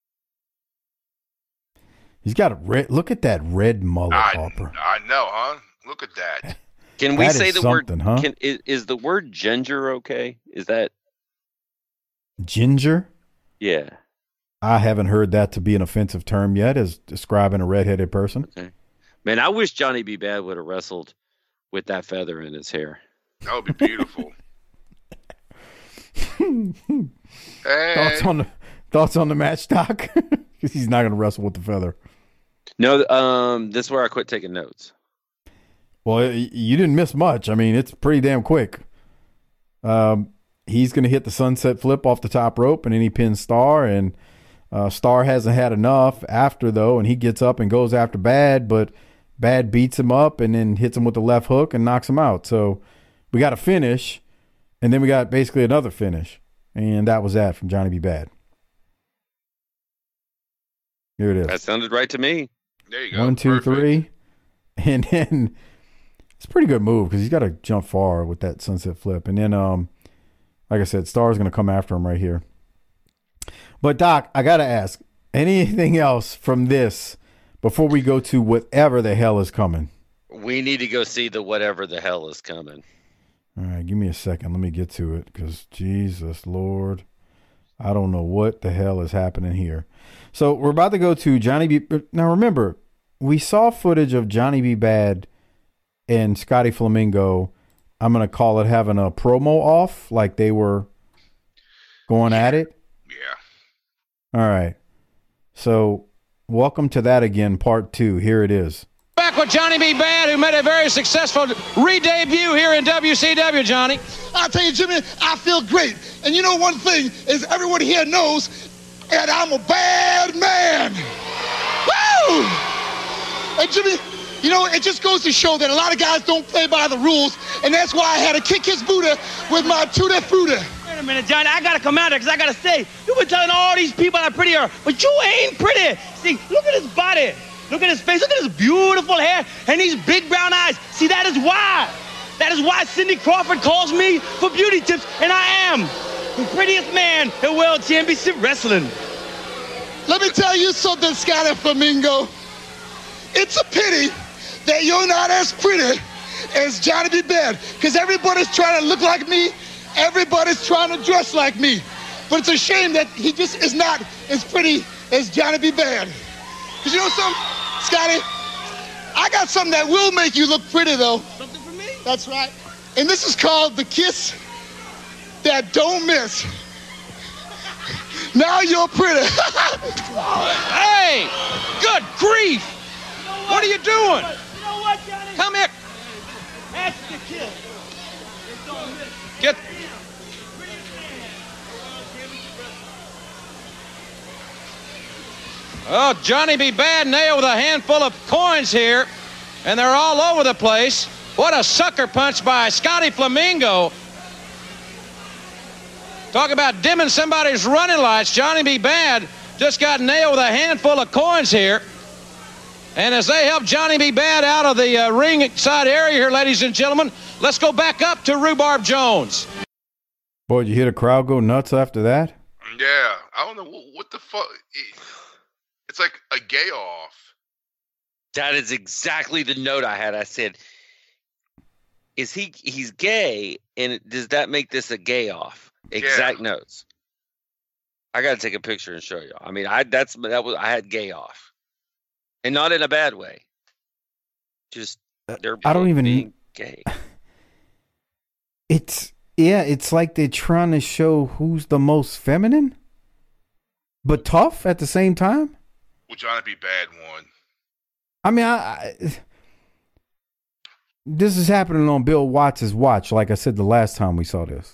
He's got a red. Look at that red mullet, I, Harper. I know, huh? Look at that. Can we That say is the word? something, huh? Can, is, is the word ginger okay? Is that Ginger. yeah? I haven't heard that to be an offensive term yet as describing a redheaded person. Okay. Man, I wish Johnny B. Bad would have wrestled with that feather in his hair. That would be beautiful. Hey. Thoughts on the thoughts on the match, Doc? Because he's not going to wrestle with the feather. No, um, this is where I quit taking notes. Well, y- you didn't miss much. I mean, it's pretty damn quick. Um, he's going to hit the sunset flip off the top rope, and then he pins Starr, and uh, Starr hasn't had enough after, though, and he gets up and goes after Bad, but Bad beats him up and then hits him with the left hook and knocks him out. So we got a finish, and then we got basically another finish, and that was that from Johnny B. Bad. Here it is. That sounded right to me. There you go. One, two, Perfect. three. And then it's a pretty good move because he's got to jump far with that sunset flip. And then, um, like I said, Starr's going to come after him right here. But, Doc, I got to ask, anything else from this before we go to whatever the hell is coming? We need to go see the whatever the hell is coming. All right, give me a second. Let me get to it because, Jesus, Lord, I don't know what the hell is happening here. So we're about to go to Johnny B. Now, remember, we saw footage of Johnny B. Bad and Scotty Flamingo, I'm going to call it having a promo off, like they were going at it. Yeah. All right. So welcome to that again, part two. Here it is. Back with Johnny B. Bad, who made a very successful re-debut here in W C W, Johnny. I'll tell you, Jimmy, I feel great. And you know one thing is everyone here knows that I'm a bad man. Woo! And Jimmy, you know, it just goes to show that a lot of guys don't play by the rules, and that's why I had to kick his booty with my tutti frutti. Wait a minute, Johnny, I gotta come out there, because I gotta say, you've been telling all these people I'm prettier, but you ain't pretty. See, look at his body. Look at his face. Look at his beautiful hair and these big brown eyes. See, that is why. That is why Cindy Crawford calls me for beauty tips, and I am the prettiest man in World Championship Wrestling. Let me tell you something, Scotty Flamingo. It's a pity that you're not as pretty as Johnny B. Bad, because everybody's trying to look like me. Everybody's trying to dress like me. But it's a shame that he just is not as pretty as Johnny B. Bad. Because you know something, Scotty? I got something that will make you look pretty, though. Something for me? That's right. And this is called the kiss that don't miss. Now you're pretty. Hey! Good grief! You know what? What are you doing? You know what, Johnny? Come here. That's the kiss. It don't miss. Get. Oh, Johnny B. Bad nailed with a handful of coins here, and they're all over the place. What a sucker punch by Scotty Flamingo. Talk about dimming somebody's running lights. Johnny B. Bad just got nailed with a handful of coins here. And as they help Johnny B. Bad out of the uh, ring side area here, ladies and gentlemen, let's go back up to Rhubarb Jones. Boy, did you hear the crowd go nuts after that? Yeah. I don't know. What, what the fuck? It, it's like a gay off. That is exactly the note I had. I said, is he, he's gay, and does that make this a gay off? Exact yeah. notes. I got to take a picture and show you. I mean, I that's that was I had gay off, and not in a bad way. Just they're I don't even being gay. It's yeah, it's like they're trying to show who's the most feminine, but tough at the same time. Well, Johnny B. Bad one. I mean, I, I this is happening on Bill Watts' watch. Like I said the last time we saw this.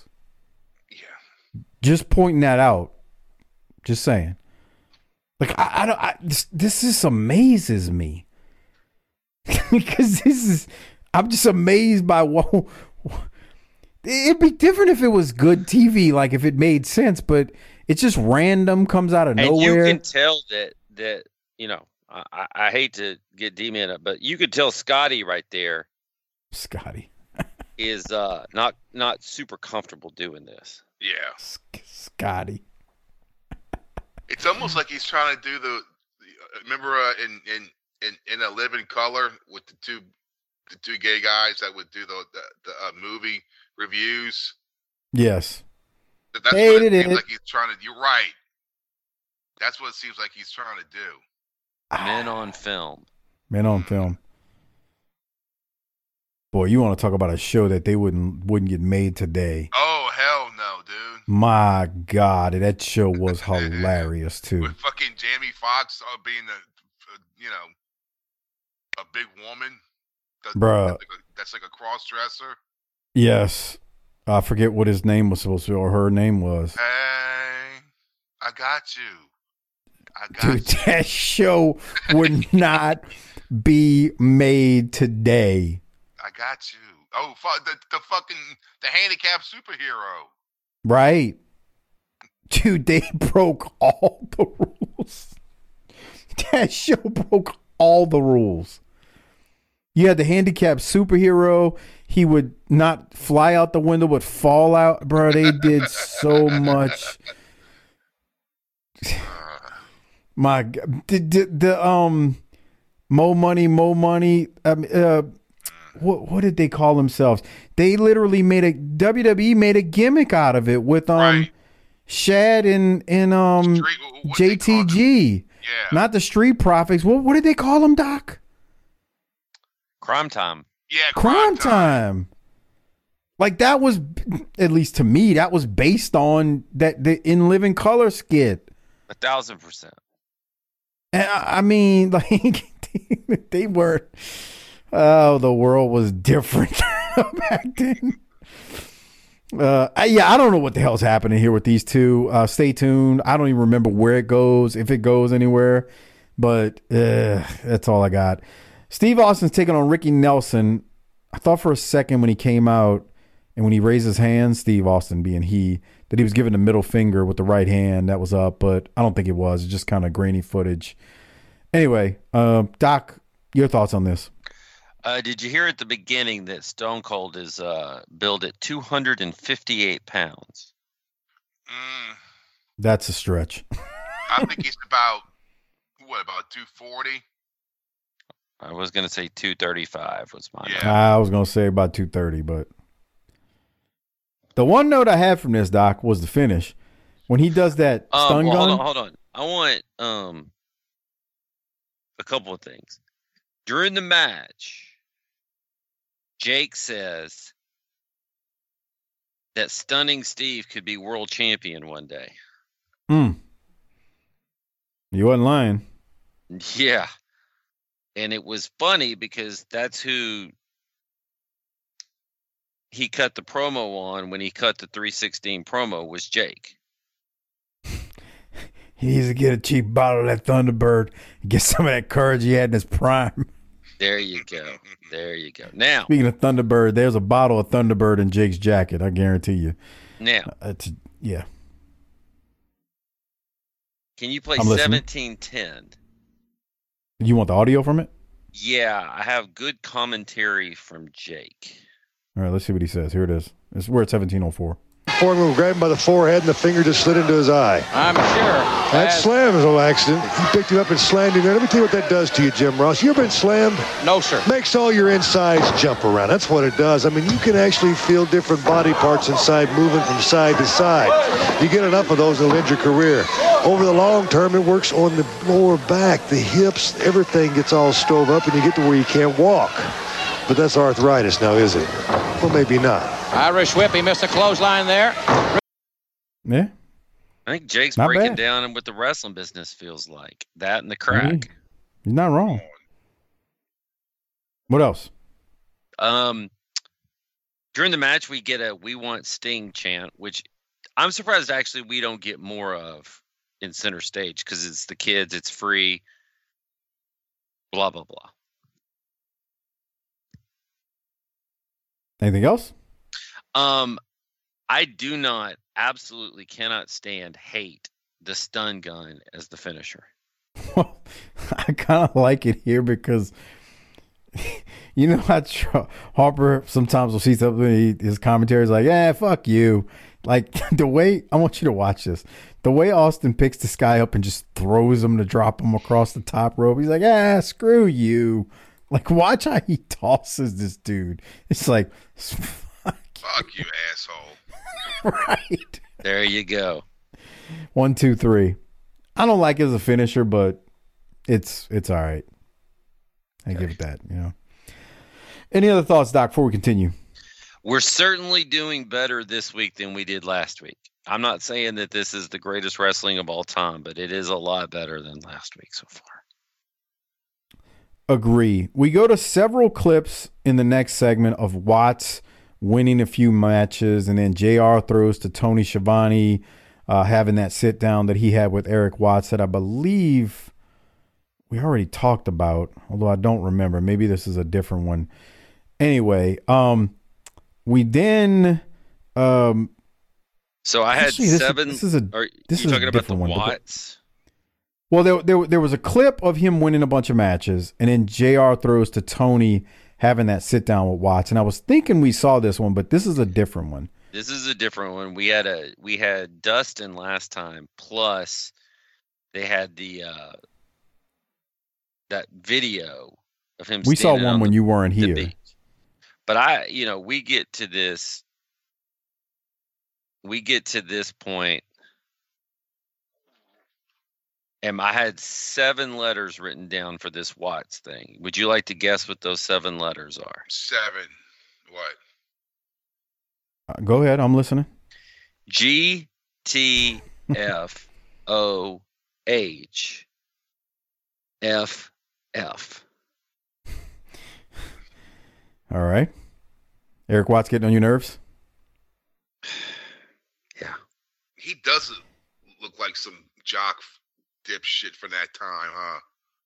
Just pointing that out. Just saying. Like, I, I don't, I, this, this just amazes me. Because this is, I'm just amazed by what, it'd be different if it was good T V, like if it made sense, but it's just random, comes out of and nowhere. You can tell that, that you know, I, I hate to get D-Man up, but you could tell Scotty right there. Scotty. is uh, not, not super comfortable doing this. Yeah, Scotty. It's almost like he's trying to do the. Remember uh, in in in in A Living Color with the two the two gay guys that would do the the, the uh, movie reviews. Yes. That's Hated what it seems it. like he's trying to. You're right. That's what it seems like he's trying to do. Men on film. Men on film. Boy, you want to talk about a show that they wouldn't wouldn't get made today? Oh hell no, dude! My God, that show was hilarious too. With fucking Jamie Foxx uh, being a, uh, you know, a big woman, that, Bruh. That's like a, that's like a cross dresser. Yes, I forget what his name was supposed to be, or her name was. Hey, I got you. I got Dude, you. that show would not be made today. I got you. Oh, fu- the the fucking the handicapped superhero. Right. Dude, they broke all the rules. That show broke all the rules. You had the handicapped superhero. He would not fly out the window, but fall out. Bro, they did so much. My God. The, the, the, um, Mo Money, Mo Money, um, uh, What what did they call themselves? They literally made a W W E made a gimmick out of it with um right. Shad and and um Street, J T G. Yeah. Not the Street Profits. What what did they call them, Doc? Crime Time. Yeah, Crime Time. Like that was, at least to me, that was based on that the In Living Color skit. A thousand percent. And I I mean, like they weren't. Oh, the world was different back then. Uh, I, yeah, I don't know what the hell's happening here with these two. Uh, stay tuned. I don't even remember where it goes, if it goes anywhere. But uh, that's all I got. Steve Austin's taking on Ricky Nelson. I thought for a second when he came out and when he raised his hand, Steve Austin being he, that he was giving the middle finger with the right hand that was up, but I don't think it was. It's just kind of grainy footage. Anyway, uh, Doc, your thoughts on this? Uh, did you hear at the beginning that Stone Cold is uh, billed at two hundred fifty-eight pounds? Mm, That's a stretch. I think he's about, what, about two forty? I was going to say two thirty-five was my Yeah. I was going to say about two thirty, but the one note I had from this, Doc, was the finish. When he does that Um, stun well, gun. hold on, hold on. I want um a couple of things. During the match, Jake says that Stunning Steve could be world champion one day. Hmm. You wasn't lying. Yeah. And it was funny because that's who he cut the promo on when he cut the three sixteen promo was Jake. He needs to get a cheap bottle of that Thunderbird and get some of that courage he had in his prime. There you go. There you go. Now, Speaking of Thunderbird, there's a bottle of Thunderbird in Jake's jacket. I guarantee you. now, Uh, it's, yeah. can you play I'm listening. seventeen ten? You want the audio from it? Yeah, I have good commentary from Jake. All right, let's see what he says. Here it is. It's, we're at seventeen oh four. Foreman grabbed him by the forehead and the finger just slid into his eye. I'm sure. That As- slam is no accident. He picked him up and slammed him there. Let me tell you what that does to you, Jim Ross. You ever been slammed? No, sir. Makes all your insides jump around. That's what it does. I mean, you can actually feel different body parts inside moving from side to side. You get enough of those, it'll end your career. Over the long term, it works on the lower back, the hips, everything gets all stove up, and you get to where you can't walk. But that's arthritis now, is it? Well, maybe not. Irish whip. He missed a clothesline there. Yeah. I think Jake's Not breaking bad. down what the wrestling business feels like. That and the crack. He's not wrong. What else? Um, during the match, we get a "We Want Sting" chant, which I'm surprised actually we don't get more of in Center Stage because it's the kids, it's free, blah blah blah. Anything else? Um, I do not, absolutely cannot stand, hate the stun gun as the finisher. Well, I kind of like it here because you know how Tr- Harper sometimes will see something, he, his commentary is like, yeah, fuck you. Like the way, I want you to watch this. The way Austin picks this guy up and just throws him to drop him across the top rope. He's like, ah, screw you. Like, watch how he tosses this dude. It's like, fuck, Fuck you, asshole. right. There you go. One, two, three. I don't like it as a finisher, but it's it's all right. I give it that, you know. Any other thoughts, Doc, before we continue? We're certainly doing better this week than we did last week. I'm not saying that this is the greatest wrestling of all time, but it is a lot better than last week so far. Agree. We go to several clips in the next segment of Watts winning a few matches, and then J R throws to Tony Schiavone uh, having that sit down that he had with Eric Watts that I believe we already talked about, although I don't remember. Maybe this is a different one. Anyway, um, we then. Um, so I had actually, this is- seven. This is a. Are This you is a talking about the different one, but- Watts? Well, there, there there was a clip of him winning a bunch of matches, and then J R throws to Tony having that sit down with Watts. And I was thinking we saw this one, but this is a different one. This is a different one. We had a we had Dustin last time. Plus, they had the uh, that video of him. We saw standing one on when the- you weren't the here. beach. But I, you know, we get to this. We get to this point, And I had seven letters written down for this Watts thing. Would you like to guess what those seven letters are? Seven. What? Uh, go ahead. I'm listening. G T F O H F F. All right. Erik Watts getting on your nerves? Yeah. He does look like some jock dipshit from that time, huh?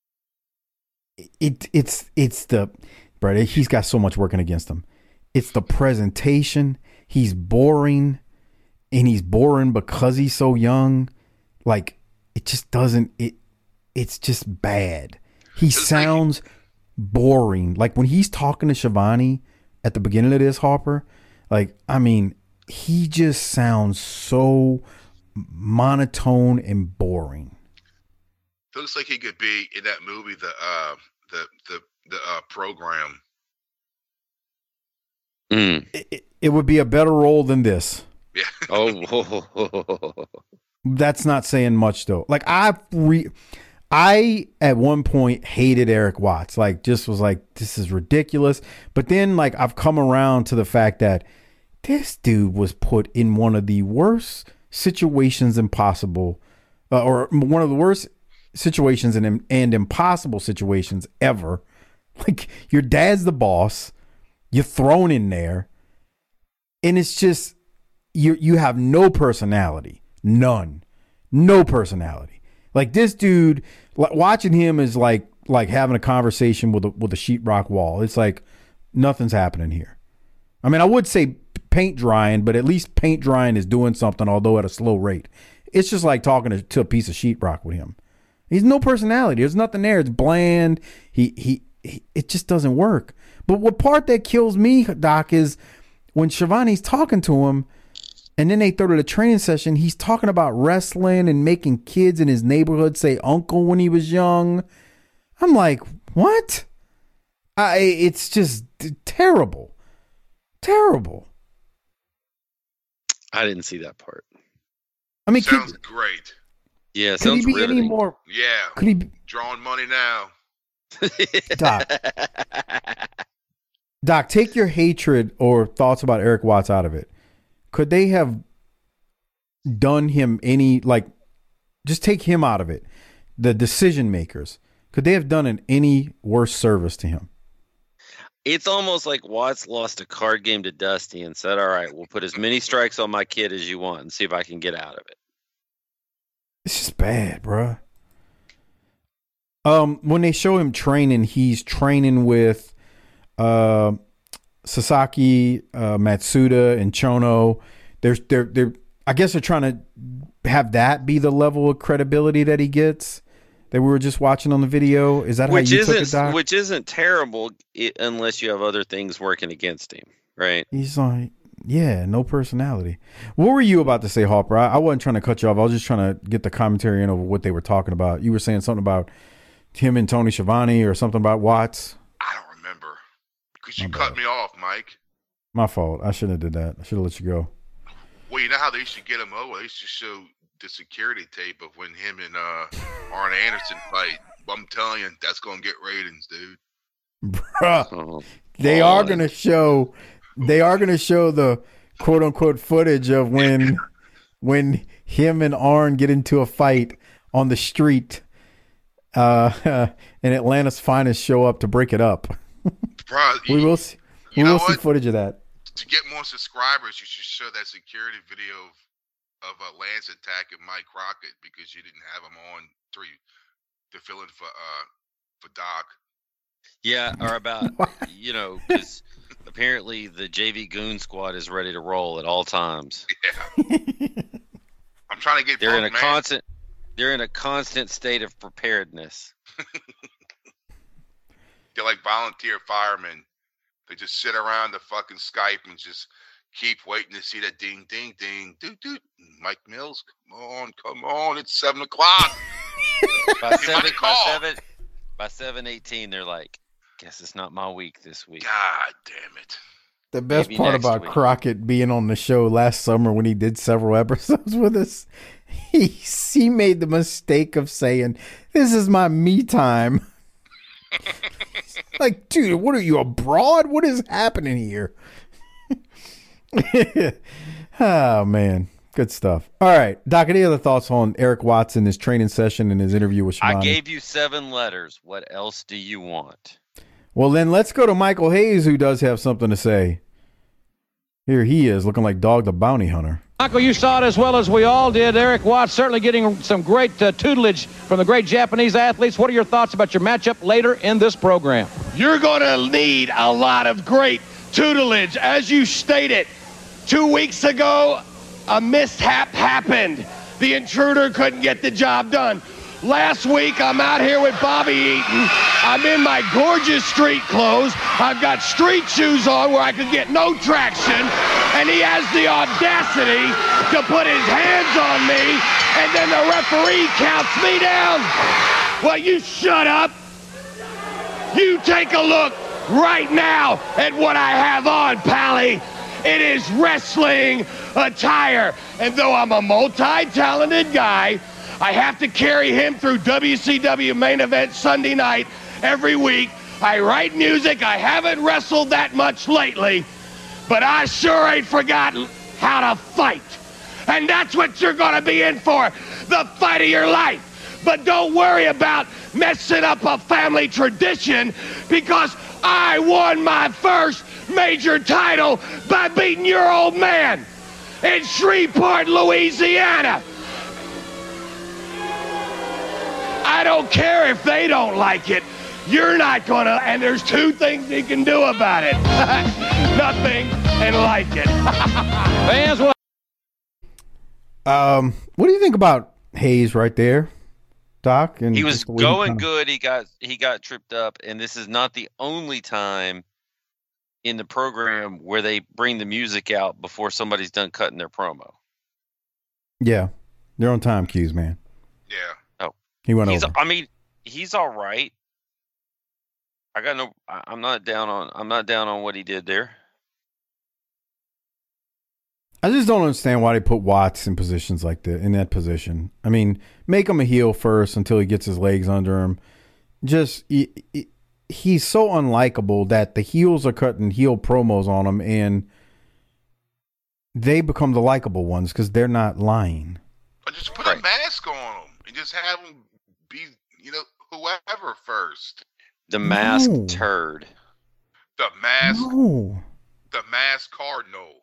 It it's it's the bro. He's got so much working against him. It's the presentation. He's boring, and he's boring because he's so young. Like it just doesn't. It it's just bad. He sounds boring. Like when he's talking to Shivani at the beginning of this, Harper. Like I mean, he just sounds so monotone and boring. Looks like he could be in that movie, the uh, the the the uh, program. Mm. It, it would be a better role than this. Yeah. Oh, that's not saying much though. Like I, re- I at one point hated Erik Watts. Like just was like, this is ridiculous. But then like I've come around to the fact that this dude was put in one of the worst situations impossible, uh, or one of the worst situations and and impossible situations ever. Like your dad's the boss, you're thrown in there, and it's just you you have no personality, none, no personality. Like this dude, like, watching him is like like having a conversation with a with a sheetrock wall. It's like nothing's happening here. I mean, I would say paint drying, but at least paint drying is doing something, although at a slow rate. It's just like talking to, to a piece of sheetrock with him. He's no personality. There's nothing there. It's bland. He, he he it just doesn't work. But what part that kills me, Doc, is when Shivani's talking to him, and then they throw to the training session, he's talking about wrestling and making kids in his neighborhood say uncle when he was young. I'm like, what? I it's just terrible. Terrible. I didn't see that part. I mean, sounds could, great. Yeah, could sounds he be riveting. any more? Yeah. Could he be, drawing money now? Doc, Doc, take your hatred or thoughts about Erik Watts out of it. Could they have done him any, like, just take him out of it? The decision makers, could they have done an any worse service to him? It's almost like Watts lost a card game to Dusty and said, all right, we'll put as many strikes on my kid as you want and see if I can get out of it. It's just bad, bruh. Um, when they show him training, he's training with uh, Sasaki, uh, Matsuda, and Chono. They're, they're, they're, I guess they're trying to have that be the level of credibility that he gets that we were just watching on the video. Is that which how you isn't, took it, Doc? Which isn't terrible it, unless you have other things working against him, right? He's like, yeah, no personality. What were you about to say, Harper? I, I wasn't trying to cut you off. I was just trying to get the commentary in over what they were talking about. You were saying something about him and Tony Schiavone or something about Watts. I don't remember. Because you cut me off, Mike. My fault. I shouldn't have did that. I should have let you go. Well, you know how they used to get him over? They used to show the security tape of when him and uh, Arn Anderson fight. I'm telling you, that's going to get ratings, dude. Bruh. Oh, they oh, are going to show they are going to show the quote unquote footage of when when him and Arn get into a fight on the street uh, and Atlanta's finest show up to break it up. Bro, we you, will see, we you know will see what? footage of that. To get more subscribers, you should show that security video of of uh, Lance attacking Mike Crockett because you didn't have him on three to fill in for uh for Doc. Yeah, or about, you know, because apparently the J V Goon Squad is ready to roll at all times. Yeah. I'm trying to get They're in a man. constant they're in a constant state of preparedness. They're like volunteer firemen. They just sit around the fucking Skype and just keep waiting to see that ding, ding, ding, doo, doo. Mike Mills, come on, come on, it's seven o'clock. By seven, by seven, by seven eighteen, they're like, "Guess it's not my week this week." God damn it! The best Maybe part next about week. Crockett being on the show last summer when he did several episodes with us, he, he made the mistake of saying, "This is my me time." Like, dude, what are you, abroad? What is happening here? Oh, man. Good stuff. All right. Doc, any other thoughts on Eric Watson, his training session and his interview with Shivani? I gave you seven letters. What else do you want? Well, then let's go to Michael Hayes, who does have something to say. Here he is, looking like Dog the Bounty Hunter. Michael, you saw it as well as we all did. Eric Watts certainly getting some great uh, tutelage from the great Japanese athletes. What are your thoughts about your matchup later in this program? You're going to need a lot of great tutelage. As you stated, two weeks ago, a mishap happened. The intruder couldn't get the job done. Last week, I'm out here with Bobby Eaton. I'm in my gorgeous street clothes. I've got street shoes on where I could get no traction. And he has the audacity to put his hands on me, and then the referee counts me down. Well, you shut up. You take a look right now at what I have on, Pally. It is wrestling attire. And though I'm a multi-talented guy, I have to carry him through W C W main event Sunday night every week. I write music. I haven't wrestled that much lately, but I sure ain't forgotten how to fight. And that's what you're going to be in for, the fight of your life. But don't worry about messing up a family tradition, because I won my first major title by beating your old man in Shreveport, Louisiana. I don't care if they don't like it. You're not going to, and there's two things you can do about it. Nothing and like it. Fans will. Um, what do you think about Hayes right there, Doc? And He was just the way going kinda- good. He got he got tripped up, and this is not the only time in the program where they bring the music out before somebody's done cutting their promo. Yeah, they're on time cues, man. Yeah. Oh, He went he's, over. I mean, he's all right. I got no. I- I'm not down on. I'm not down on what he did there. I just don't understand why they put Watts in positions like that, in that position. I mean, make him a heel first until he gets his legs under him. Just he, he- he's so unlikable that the heels are cutting heel promos on him, and they become the likable ones because they're not lying. Or just put a mask on him and just have him be, you know, whoever first. The masked No. turd. The mask, No, the mask cardinal.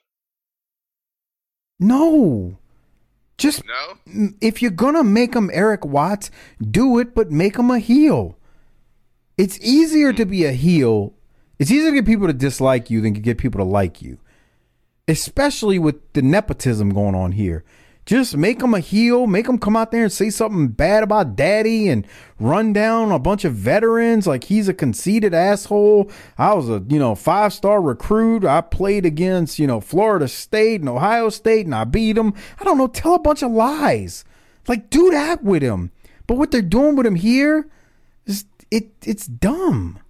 no. Just No? if you're gonna make him Eric Watts, do it, but make him a heel. It's easier to be a heel. It's easier to get people to dislike you than to get people to like you, especially with the nepotism going on here. Just make him a heel, make him come out there and say something bad about Daddy and run down a bunch of veterans like he's a conceited asshole. I was a, you know, five-star recruit. I played against, you know, Florida State and Ohio State and I beat them. I don't know, tell a bunch of lies. Like, do that with him. But what they're doing with him here is it it's dumb.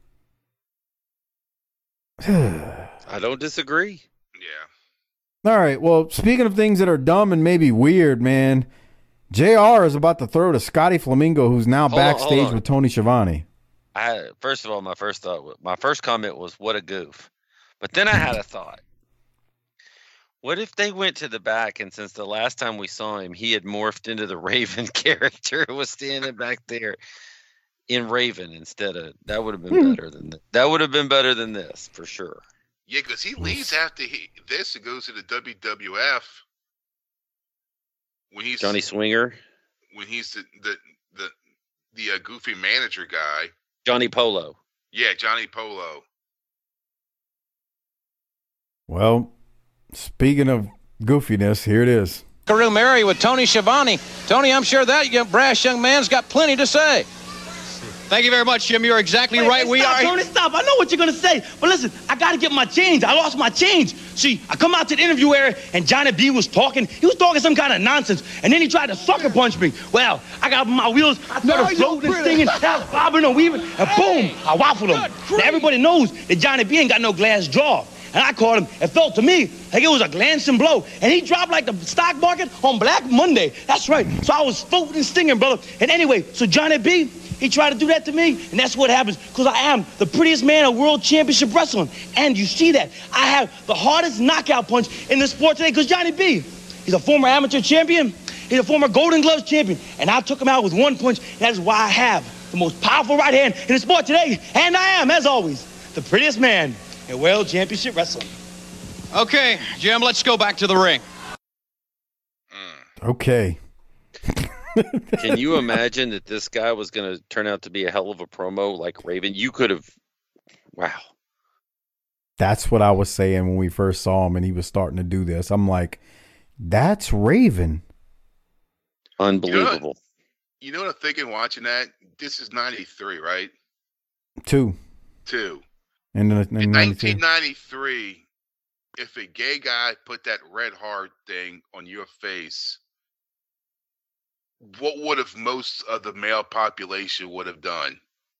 I don't disagree. Yeah. All right. Well, speaking of things that are dumb and maybe weird, man, J R is about to throw to Scotty Flamingo, who's now Hold on, hold backstage on. with Tony Schiavone. I had, first of all, my first thought, wa- my first comment was, "What a goof," but then I had a thought. What if they went to the back and since the last time we saw him, he had morphed into the Raven character and was standing back there in Raven instead of that would have been Hmm. better than th- that would have been better than this for sure. Yeah, because he leaves after he, this and goes to the W W F when he's Johnny Swinger, when he's the the the, the uh, goofy manager guy. Johnny Polo. Yeah, Johnny Polo. Well, speaking of goofiness, here it is. Karoo Mary with Tony Schiavone. Tony, I'm sure that young, brash young man's got plenty to say. Thank you very much, Jim. You're exactly Wait, right. wait, we stop, are. Tony, stop. I know what you're gonna say, but listen, I gotta get my change. I lost my change. See, I come out to the interview area and Johnny B was talking. He was talking some kind of nonsense, and then he tried to sucker punch me. Well, I got my wheels, I started floating and singing, I was bobbing and weaving, and boom, I waffled him. Now everybody knows that Johnny B ain't got no glass jaw. and I caught him. It felt to me like it was a glancing blow, and he dropped like the stock market on Black Monday. That's right. So I was floating and stinging, brother. And anyway, so Johnny B, he tried to do that to me, and that's what happens, because I am the prettiest man in World Championship Wrestling. And you see that. I have the hardest knockout punch in the sport today, because Johnny B, he's a former amateur champion. He's a former Golden Gloves champion. And I took him out with one punch, and that is why I have the most powerful right hand in the sport today. And I am, as always, the prettiest man in World Championship Wrestling. Okay, Jim, let's go back to the ring. Okay. Can you imagine that this guy was going to turn out to be a hell of a promo like Raven? You could have, wow. That's what I was saying when we first saw him and he was starting to do this. I'm like, that's Raven. Unbelievable. You know what, you know what I'm thinking watching that? This is ninety-three, right? Two. Two. And then in nineteen ninety-three, if a gay guy put that red heart thing on your face, what would have most of the male population would have done?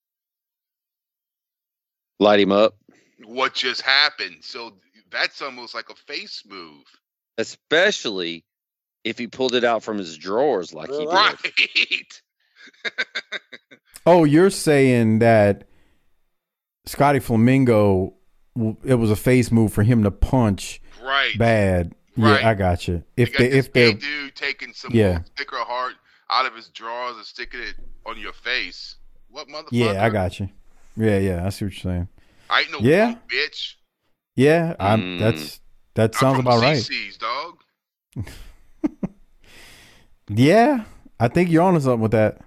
Light him up. What just happened? So that's almost like a face move. Especially if he pulled it out from his drawers like he right. did. Oh, you're saying that Scotty Flamingo, it was a face move for him to punch right. bad. Right. Yeah, I got you. If you they, if they, dude taking some yeah. sticker heart out of his drawers and sticking it on your face. What motherfucker? Yeah, I got you. Yeah, yeah, I see what you're saying. I ain't no yeah. punk, bitch. Yeah, I'm. Mm. That's that sounds I'm from about C C's, right. Dog. Yeah, I think you're onto something with that.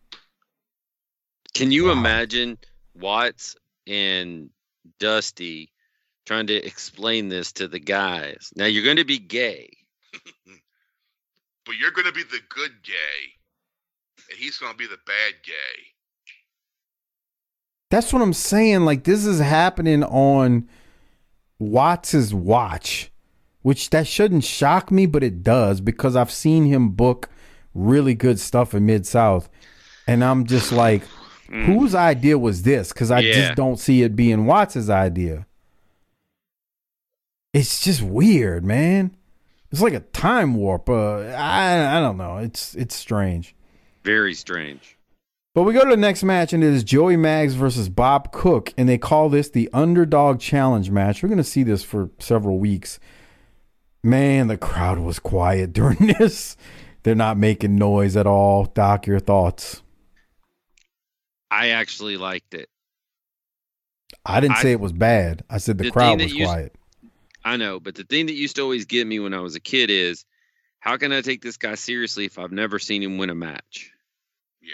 Can you wow. imagine Watts and Dusty trying to explain this to the guys? Now you're going to be gay, but you're going to be the good gay, and he's going to be the bad gay. That's what I'm saying. Like, this is happening on Watts's watch, which that shouldn't shock me, but it does, because I've seen him book really good stuff in Mid-South. And I'm just like, mm. whose idea was this? Because I yeah. just don't see it being Watts's idea. It's just weird, man. It's like a time warp. Uh, I I don't know. It's it's strange. Very strange. But we go to the next match, and it is Joey Maggs versus Bob Cook, and they call this the Underdog Challenge match. We're going to see this for several weeks. Man, the crowd was quiet during this. They're not making noise at all. Doc, your thoughts? I actually liked it. I didn't I, say it was bad. I said the, the crowd was used, quiet. I know, but the thing that used to always get me when I was a kid is, how can I take this guy seriously if I've never seen him win a match? Yeah.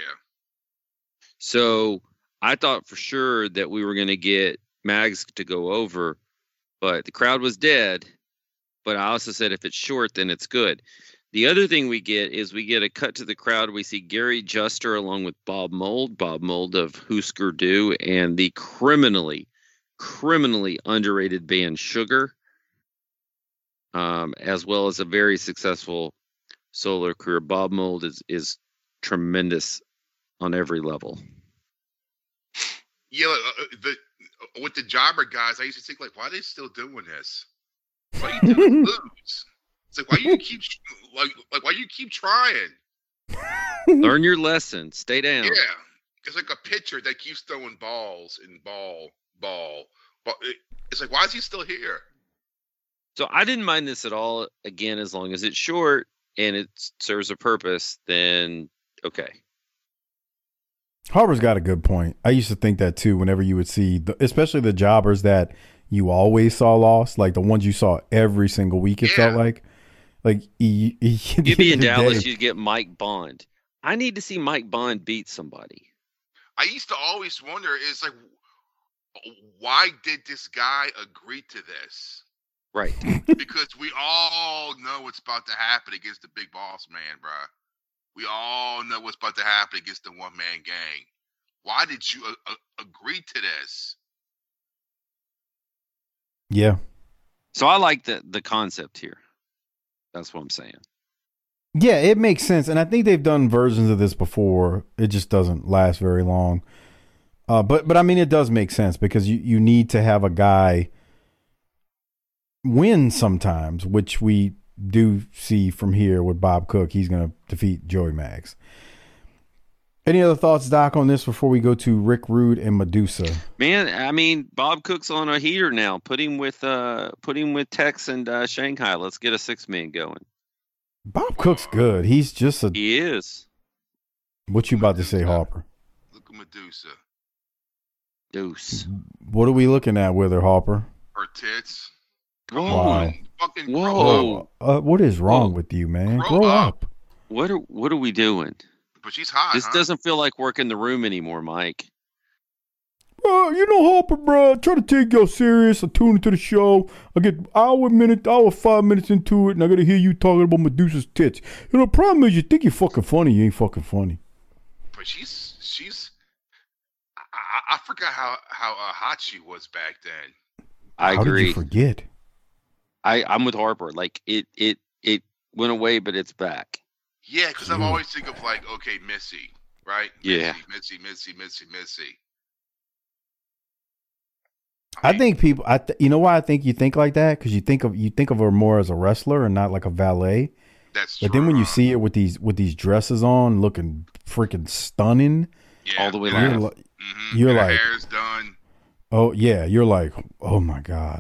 So I thought for sure that we were going to get Maggs to go over, but the crowd was dead. But I also said if it's short, then it's good. The other thing we get is we get a cut to the crowd. We see Gary Juster along with Bob Mould, Bob Mould of Husker Du, and the criminally, criminally underrated band Sugar, um, as well as a very successful solo career. Bob Mould is is tremendous on every level. Yeah, uh, the with the jobber guys, I used to think, like, why are they still doing this? Why are you doing lose? It's like, why you keep like like why you keep trying? Learn your lesson. Stay down. Yeah, it's like a pitcher that keeps throwing balls and ball, ball, ball. It's like, why is he still here? So I didn't mind this at all. Again, as long as it's short and it serves a purpose, then okay. Harper's got a good point. I used to think that too. Whenever you would see, the, especially the jobbers that you always saw lost, like the ones you saw every single week, it yeah. felt like. Like he, he, you'd be in Dallas, day. You'd get Mike Bond. I need to see Mike Bond beat somebody. I used to always wonder, is like, why did this guy agree to this? Right. Because we all know what's about to happen against the big boss man, bro. We all know what's about to happen against the one man gang. Why did you uh, uh, agree to this? Yeah. So I like the the concept here. That's what I'm saying. Yeah, it makes sense. And I think they've done versions of this before. It just doesn't last very long. Uh, but, but I mean, it does make sense because you, you need to have a guy win sometimes, which we do see from here with Bob Cook. He's going to defeat Joey Maggs. Any other thoughts, Doc, on this before we go to Rick Rude and Medusa? Man, I mean, Bob Cook's on a heater now. Put him with uh, put him with Tex and uh, Shanghai. Let's get a six man going. Bob Cook's good. He's just a. He is. What you about to say, Harper? Look at Medusa. Deuce. What are we looking at with her, Harper? Her tits. Come Wow. on. Fucking Whoa. Uh, what is wrong Whoa. with you, man? Grow Grow up. up. What are what are we doing? But she's hot. This huh? doesn't feel like working the room anymore, Mike. Bro, you know, Harper, bro, I try to take y'all serious. I tune into the show. I get hour, minute, hour, five minutes into it, and I got to hear you talking about Medusa's tits. You know, the problem is you think you're fucking funny. You ain't fucking funny. But she's she's. I, I, I forgot how how uh, hot she was back then. I How agree. did you forget? I, I'm with Harper. Like it it it went away, but it's back. Yeah, because I've always think of like, okay, Missy, right? Yeah. Missy, Missy, Missy, Missy, Missy. I think people. I th- you know why I think you think like that? Because you think of you think of her more as a wrestler and not like a valet. That's But then when you see her with these with these dresses on, looking freaking stunning, All the way you're, down. li- Mm-hmm. you're and like, her hair's done. oh yeah, you're like, oh my god.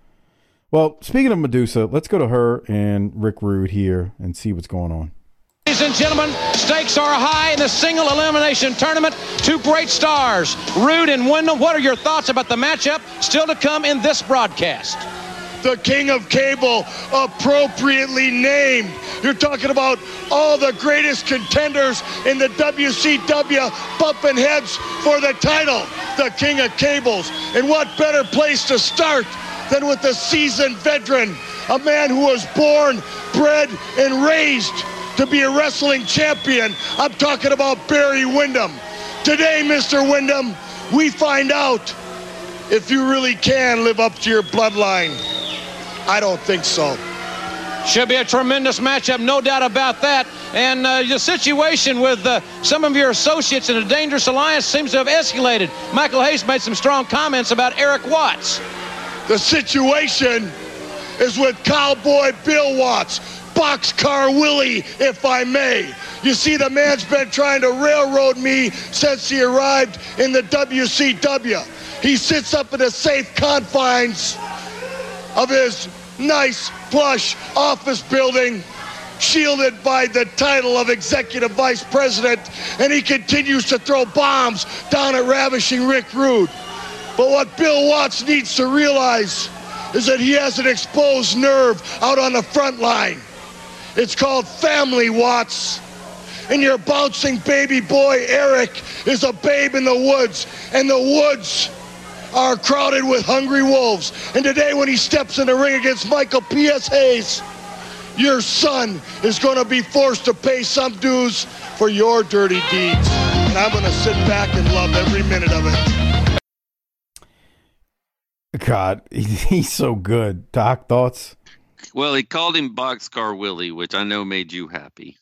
Well, speaking of Medusa, let's go to her and Rick Rude here and see what's going on. Ladies and gentlemen, stakes are high in the single elimination tournament. Two great stars, Rude and Wyndham. What are your thoughts about the matchup still to come in this broadcast? The King of Cable, appropriately named. You're talking about all the greatest contenders in the W C W bumping heads for the title, the King of Cables. And what better place to start than with a seasoned veteran, a man who was born, bred, and raised to be a wrestling champion. I'm talking about Barry Windham. Today, Mister Windham, we find out if you really can live up to your bloodline. I don't think so. Should be a tremendous matchup, no doubt about that. And uh, the situation with uh, some of your associates in a dangerous alliance seems to have escalated. Michael Hayes made some strong comments about Eric Watts. The situation is with Cowboy Bill Watts, Boxcar Willie, if I may. You see, the man's been trying to railroad me since he arrived in the W C W. He sits up in the safe confines of his nice, plush office building, shielded by the title of Executive Vice President, and he continues to throw bombs down at Ravishing Rick Rude. But what Bill Watts needs to realize is that he has an exposed nerve out on the front line. It's called family, Watts. And your bouncing baby boy, Eric, is a babe in the woods, and the woods are crowded with hungry wolves. And today when he steps in the ring against Michael P S. Hayes, your son is going to be forced to pay some dues for your dirty deeds. And I'm going to sit back and love every minute of it. God, he's so good. Doc, thoughts? Well, he called him Boxcar Willie, which I know made you happy.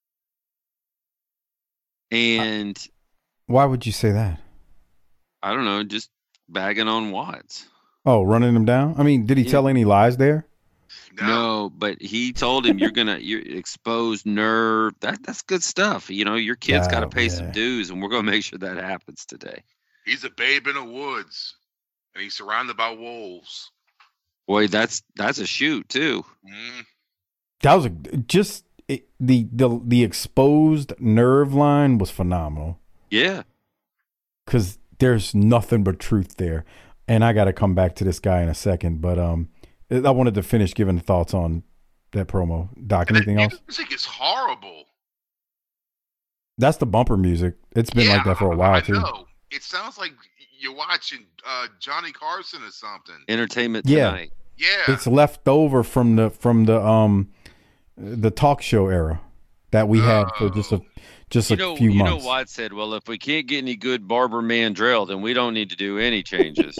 And Why would you say that? I don't know, just bagging on Watts. Oh, running him down? I mean, did he Yeah. tell any lies there? No, but he told him you're gonna you're exposed nerve. That that's good stuff. You know, your kid's got to Oh, pay yeah. some dues, and we're gonna make sure that happens today. He's a babe in the woods, and he's surrounded by wolves. Boy, that's that's a shoot too. Mm. That was a, just it, the the the exposed nerve line was phenomenal Yeah, because there's nothing but truth there. And I got to come back to this guy in a second, but um, I wanted to finish giving thoughts on that promo. Doc, And anything the else? music is horrible. That's the bumper music. It's been yeah, like that for a I- while I too. know. It sounds like you're watching uh, Johnny Carson or something. Entertainment Yeah. Tonight. Yeah. It's left over from the from the um the talk show era that we had for just a just You a know, few you months. know, Watt said, "Well, if we can't get any good Barber Mandrell, then we don't need to do any changes."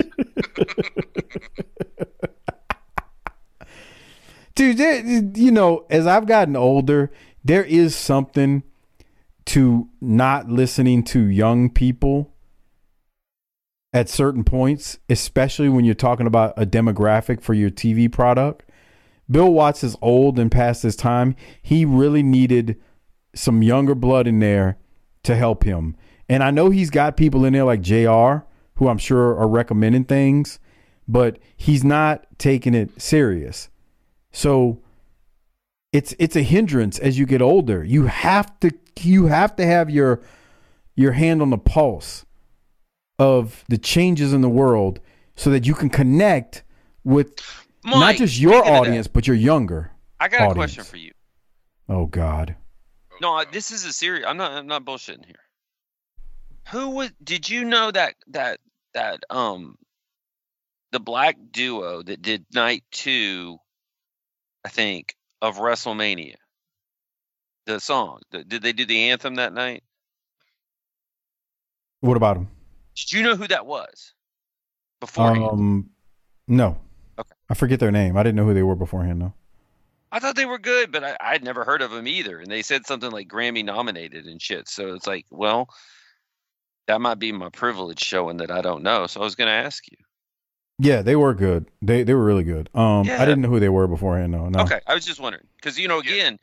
Dude, there, you know, as I've gotten older, there is something to not listening to young people at certain points, especially when you're talking about a demographic for your T V product. Bill Watts is old and past his time. He really needed some younger blood in there to help him. And I know he's got people in there like J R, who I'm sure are recommending things, but he's not taking it serious. So it's it's a hindrance as you get older. You have to you have to have your your hand on the pulse of the changes in the world so that you can connect with Mike, not just your audience, but your younger I got audience. a question for you. Oh God. No, I- this is a serious. I'm not. I'm not bullshitting here. Who was? Did you know that that that um the black duo that did night two, I think, of WrestleMania, the song. The, did they do the anthem that night? What about him? Did you know who that was? Beforehand, Um, no. Okay. I forget their name. I didn't know who they were beforehand, though. I thought they were good, but I, I'd never heard of them either. And they said something like Grammy nominated and shit. So it's like, well, that might be my privilege showing that I don't know. So I was going to ask you. Yeah, they were good. They they were really good. Um, Yeah. I didn't know who they were beforehand, though. No. Okay, I was just wondering because you know, again,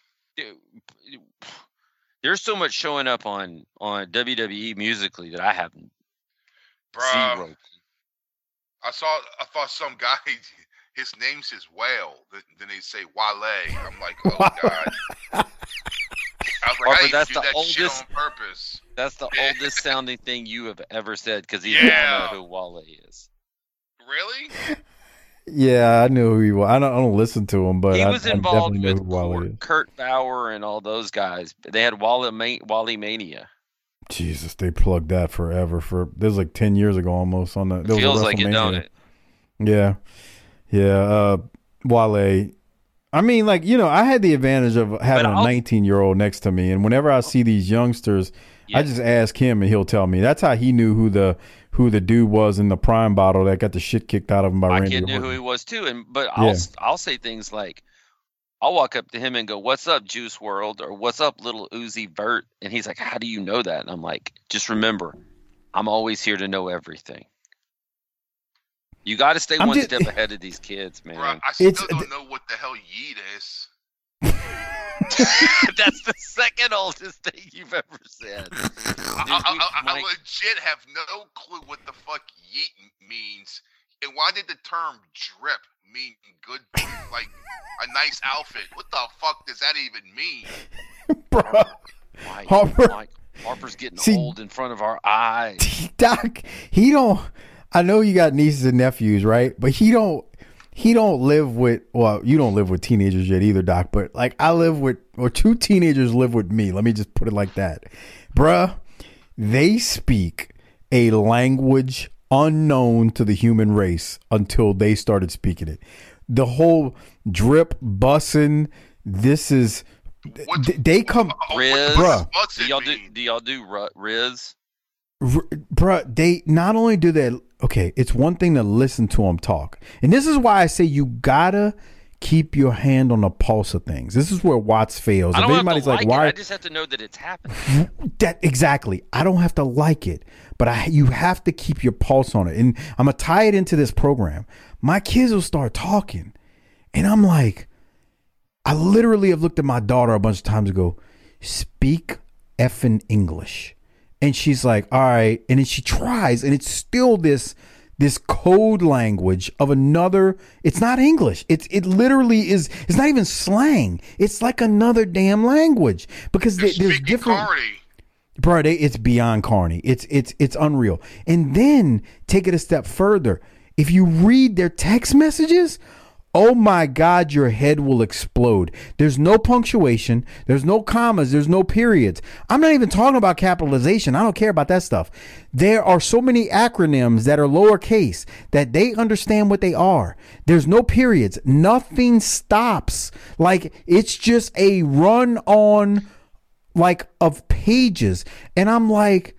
there's so much showing up on on W W E musically that I haven't. Bruh, Zero. I saw I thought some guy his name says Whale, th- then they say Wale. I'm like, oh god. I was like, Harper, I didn't that's do the that shit oldest- on purpose. That's the oldest sounding thing you have ever said because even Yeah. I know who Wale is. Really? Yeah, I knew who he was. I don't, I don't listen to him, but He I, was I involved definitely know with who Wale Kurt, is. Kurt Bauer and all those guys. They had Wale, Ma- Wale Mania. Jesus, they plugged that forever. For this was like ten years ago almost on the. It there was a feels like it, don't WrestleMania. it? Yeah, yeah. Uh, Wale. I mean, like you know, I had the advantage of having a I'll- nineteen year old next to me, and whenever I see these youngsters, I just ask him, and he'll tell me. That's how he knew who the who the dude was in the prime bottle that got the shit kicked out of him by My Randy kid knew Orton. who he was too, and but I'll Yeah. I'll say things like, I'll walk up to him and go, "What's up, Juice world?" or "What's up, Little Uzi Vert?" And he's like, "How do you know that?" And I'm like, "Just remember, I'm always here to know everything. You got to stay I'm one just- step ahead of these kids, man." Bruh, I still It's- don't know what the hell yeet is. That's the second oldest thing you've ever said. I, I, I, I legit have no clue what the fuck yeet means. And why did the term drip mean good, like a nice outfit? What the fuck does that even mean? Mike, Harper- Mike, Harper's getting See- old in front of our eyes. Doc, he don't. I know you got nieces and nephews, right? But he don't. He don't live with. Well, you don't live with teenagers yet either, Doc. But like I live with, or two teenagers live with me. Let me just put it like that, bruh. They speak a language unknown to the human race until they started speaking it. The whole drip bussin'. This is. th- They come, Riz, bruh. do y'all do do y'all do Ru- Riz? R- bruh, they not only do that. Okay, it's one thing to listen to them talk, and this is why I say you gotta keep your hand on the pulse of things. This is where Watts fails. I If don't have anybody's to like, like, "Why?" it. I just have to know that it's happening. That exactly. I don't have to like it, but I you have to keep your pulse on it. And I'm gonna tie it into this program. My kids will start talking, and I'm like, I literally have looked at my daughter a bunch of times ago. Speak effing English. And she's like, all right. And then she tries, and it's still this this code language of another. It's not English. It's it literally is. It's not even slang. It's like another damn language because there- there's different. Bro, they, it's beyond corny. It's it's it's unreal. And then take it a step further. If you read their text messages, oh my God, your head will explode. There's no punctuation. There's no commas. There's no periods. I'm not even talking about capitalization. I don't care about that stuff. There are so many acronyms that are lowercase that they understand what they are. There's no periods. Nothing stops. Like it's just a run on like of pages. And I'm like,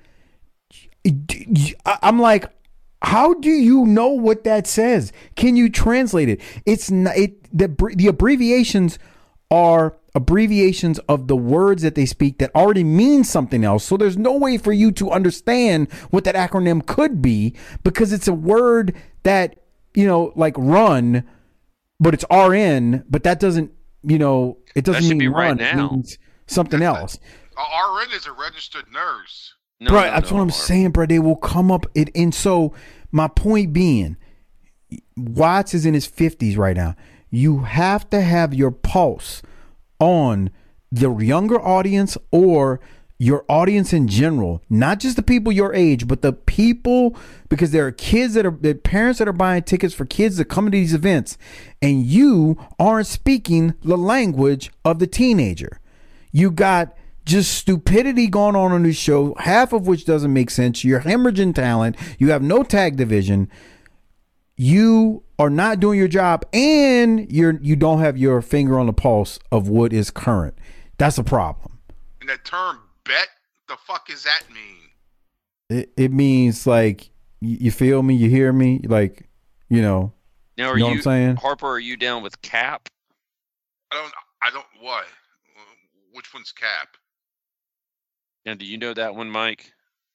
I'm like, how do you know what that says? Can you translate it? It's not, it the the abbreviations are abbreviations of the words that they speak that already mean something else. So there's no way for you to understand what that acronym could be because it's a word that, you know, like run, but it's R N, but that doesn't, you know, it doesn't mean run. Right, it means something else. R N is a registered nurse. No, bro, no, that's no, what I'm saying, bro. They will come up. It, and so my point being, Watts is in his fifties right now. You have to have your pulse on the younger audience or your audience in general, not just the people your age, but the people, because there are kids that are, there are parents that are buying tickets for kids that come to these events, and you aren't speaking the language of the teenager. You got just stupidity going on on this show, half of which doesn't make sense. You're hemorrhaging talent. You have no tag division. You are not doing your job, and you're you don't have your finger on the pulse of what is current. That's a problem. And that term bet, the fuck does that mean? It it means like you, you feel me, you hear me, like you know. Now, are you know you, what I'm saying? Harper? Are you down with Cap? I don't. I don't. What? Which one's Cap? Now, do you know that one, Mike?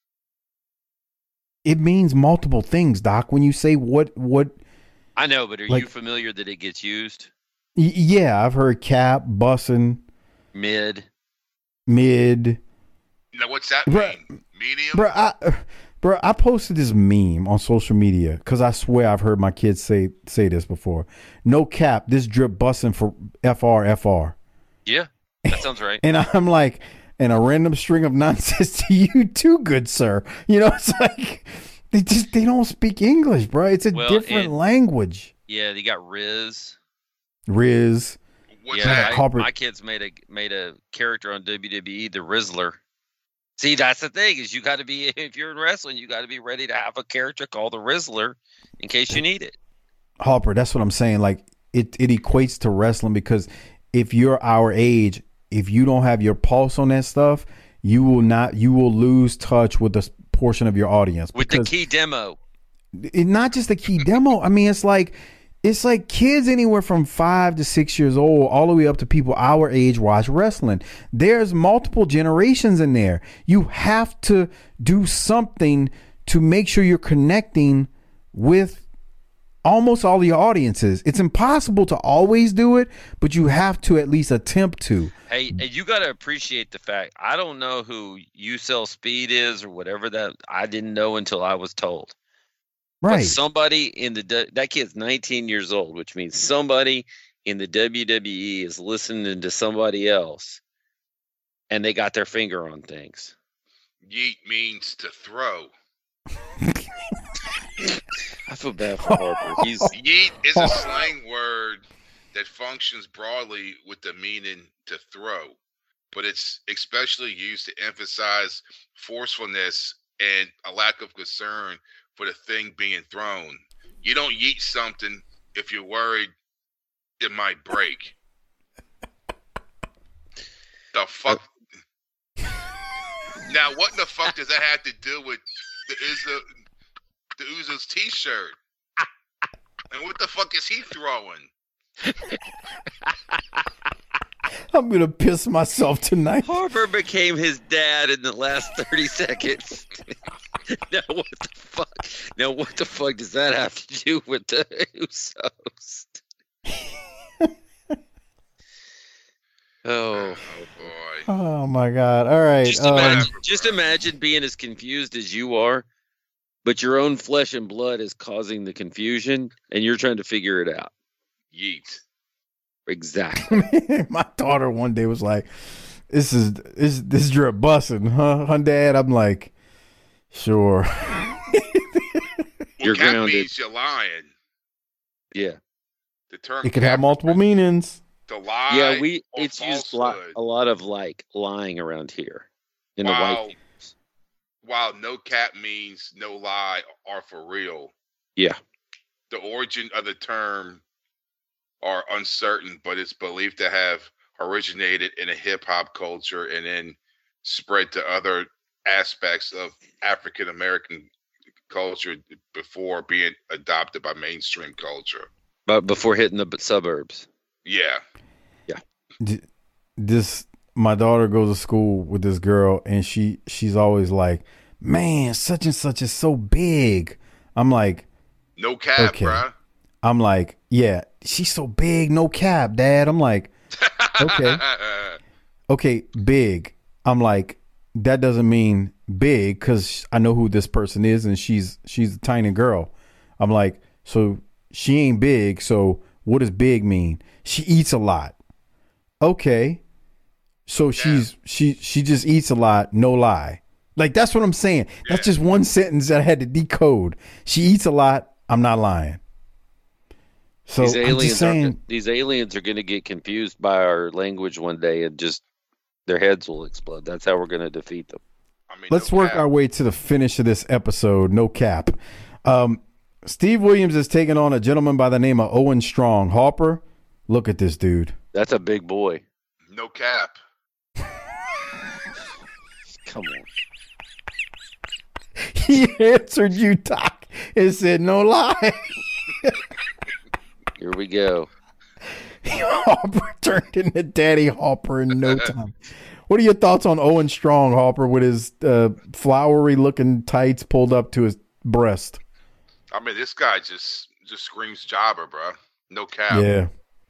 It means multiple things, Doc. When you say what, what I know, but are like, you familiar that it gets used? Y- yeah, I've heard cap, bussin', mid, mid. Now, what's that bruh, mean? Medium, bro. I, bro, I posted this meme on social media because I swear I've heard my kids say say this before. No cap, this drip bussin' for F R F R. Yeah, that sounds right. And I'm like. And a random string of nonsense to you too, good sir. You know, it's like they just they don't speak English, bro. It's a well, different and, language. Yeah, they got Riz. Riz. What's yeah, I, my kids made a made a character on W W E, the Rizzler. See, that's the thing is you got to be if you're in wrestling, you got to be ready to have a character called the Rizzler in case you need it. Harper, that's what I'm saying. Like it it equates to wrestling because if you're our age. If you don't have your pulse on that stuff, you will not. You will lose touch with a portion of your audience. With the key demo, it, not just the key demo. I mean, it's like it's like kids anywhere from five to six years old, all the way up to people our age watch wrestling. There's multiple generations in there. You have to do something to make sure you're connecting with almost all your audiences. It's impossible to always do it, but you have to at least attempt to. Hey, you got to appreciate the fact. I don't know who You Sell Speed is or whatever that. I didn't know until I was told. Right. But somebody in the that kid's nineteen years old, which means somebody in the W W E is listening to somebody else, and they got their finger on things. Yeet means to throw. I feel bad for Harper. He's yeet is a slang word that functions broadly with the meaning to throw, but it's especially used to emphasize forcefulness and a lack of concern for the thing being thrown. You don't yeet something if you're worried it might break. The fuck? Now, what in the fuck does that have to do with the Uzo, the Uzo's t-shirt? And what the fuck is he throwing? I'm gonna piss myself tonight. Harper became his dad in the last thirty seconds. Now what the fuck? Now what the fuck does that have to do with the Usos? Oh, oh boy! Oh my God! All right. Just imagine, um, just imagine being as confused as you are, but your own flesh and blood is causing the confusion, and you're trying to figure it out. Yeet. Exactly. My daughter one day was like, "This is this this drip bussin', huh, huh, Dad?" I'm like, "Sure." You're well, grounded. Means you're lying. Yeah. The term it could have multiple meanings. To lie. Yeah, we or it's falsehood. used li- a lot of like lying around here in while, the white peoples. While no cap means no lie or for real. Yeah. The origin of the term are uncertain, but it's believed to have originated in a hip hop culture and then spread to other aspects of African American culture before being adopted by mainstream culture. But before hitting the suburbs. Yeah. Yeah. Do, this my daughter goes to school with this girl, and she she's always like, man, such and such is so big. I'm like, no cap, okay. Bruh. I'm like, yeah, she's so big, no cap, Dad. I'm like, okay. Okay, big. I'm like, that doesn't mean big because I know who this person is, and she's she's a tiny girl. I'm like, so she ain't big, so what does big mean? She eats a lot. Okay. So yeah. she's she she just eats a lot, no lie. Like, that's what I'm saying. Yeah. That's just one sentence that I had to decode. She eats a lot, I'm not lying. So these I'm aliens just saying, are these aliens are going to get confused by our language one day, and just their heads will explode. That's how we're going to defeat them. I mean, let's no work cap. our way to the finish of this episode. No cap. Um, Steve Williams is taking on a gentleman by the name of Owen Strong. Harper, look at this dude. That's a big boy. No cap. Come on. He answered you, Doc, and said, no lie. Here we go. Harper turned into Daddy Harper in no time. What are your thoughts on Owen Strong, Harper, with his uh, flowery-looking tights pulled up to his breast? I mean, this guy just just screams jobber, bro. No cap. Yeah.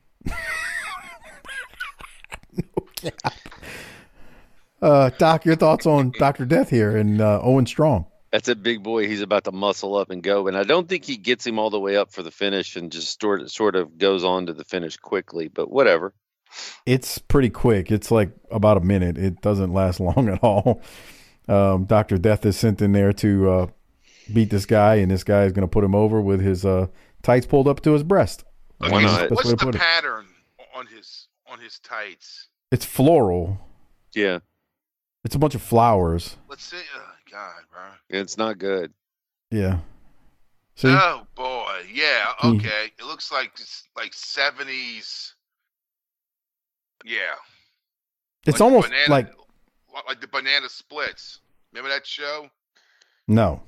No cap. Uh, Doc, your thoughts on Doctor Death here and uh, Owen Strong? That's a big boy. He's about to muscle up and go, and I don't think he gets him all the way up for the finish and just sort of, sort of goes on to the finish quickly, but whatever. It's pretty quick. It's like about a minute. It doesn't last long at all. Um, Doctor Death is sent in there to uh, beat this guy, and this guy is going to put him over with his uh, tights pulled up to his breast. Why not? What's the pattern on his on his tights? It's floral. Yeah. It's a bunch of flowers. Let's see. Oh, God, bro. It's not good. Yeah. See? Oh boy. Yeah. Okay. It looks like like seventies. Yeah. It's like almost banana, like like the Banana Splits. Remember that show? No.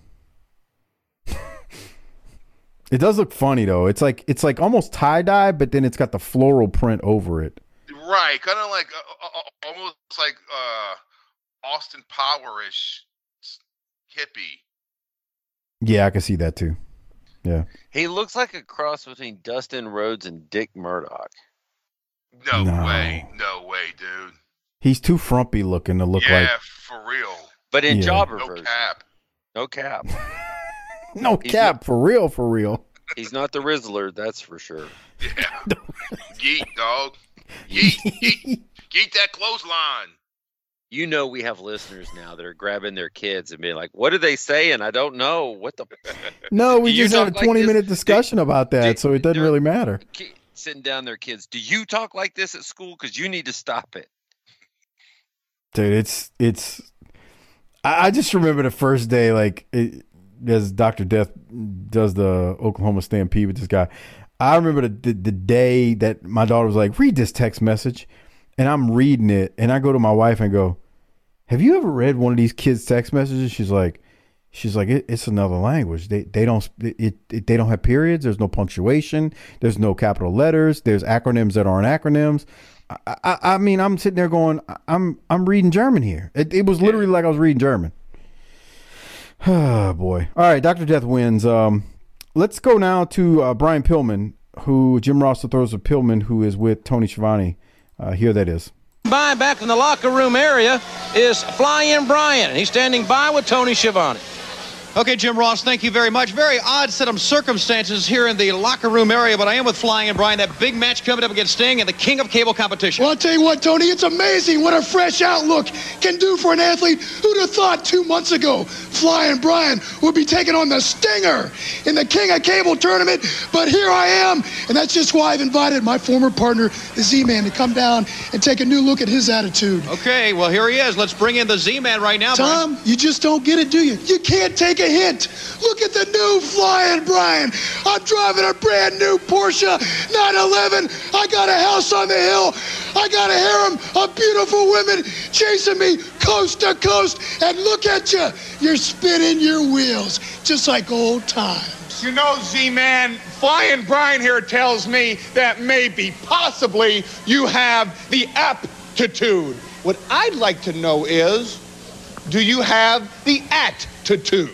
It does look funny though. It's like it's like almost tie dye, but then it's got the floral print over it. Right, kind of like uh, uh, almost like uh, Austin Powerish hippie. Yeah, I can see that too. Yeah. He looks like a cross between Dustin Rhodes and Dick Murdoch. No, No. way, no way, dude. He's too frumpy looking to look yeah, like. for real. But in Yeah. jobber No version. cap. No cap. No He's cap, not- for real, for real. He's not the Rizzler, that's for sure. Yeah. Yeet, dog. Yeet, yeet, yeet that clothesline. You know we have listeners now that are grabbing their kids and being like, what do they say? And I don't know. What the... No, we Do you just had a talk like twenty this? minute discussion about that, do- so it doesn't they're- really matter. Ki- Sitting down their kids. Do you talk like this at school? Because you need to stop it. Dude, it's it's. I, I just remember the first day, like it, as Doctor Death does the Oklahoma Stampede with this guy. I remember the, the the day that my daughter was like, "Read this text message," and I'm reading it, and I go to my wife and go, "Have you ever read one of these kids' text messages?" She's like, "She's like, it, it's another language. They they don't it, it they don't have periods. There's no punctuation. There's no capital letters. There's acronyms that aren't acronyms." I, I, I mean, I'm sitting there going, I'm I'm reading German here. It, it was literally like I was reading German. Oh boy! All right, Doctor Death wins. Um, let's go now to uh, Brian Pillman, who Jim Ross throws a Pillman, who is with Tony Schiavone. Uh, here that is. By back in the locker room area is Fly-In Brian, and he's standing by with Tony Schiavone. Okay, Jim Ross, thank you very much. Very odd set of circumstances here in the locker room area, but I am with Flying Brian. That big match coming up against Sting and the King of Cable competition. Well, I'll tell you what, Tony, it's amazing what a fresh outlook can do for an athlete. Who'd have thought two months ago Flying Brian would be taking on the Stinger in the King of Cable tournament? But here I am, and that's just why I've invited my former partner, the Z-Man, to come down and take a new look at his attitude. Okay, well, here he is. Let's bring in the Z-Man right now, Tom, Brian. you just don't get it, do you? You can't take a hint. Look at the new Flying Brian. I'm driving a brand new Porsche nine eleven. I got a house on the hill. I got a harem of beautiful women chasing me coast to coast. And look at you. You're spinning your wheels just like old times. You know, Z-Man, Flying Brian here tells me that maybe, possibly, you have the attitude. What I'd like to know is, do you have the attitude?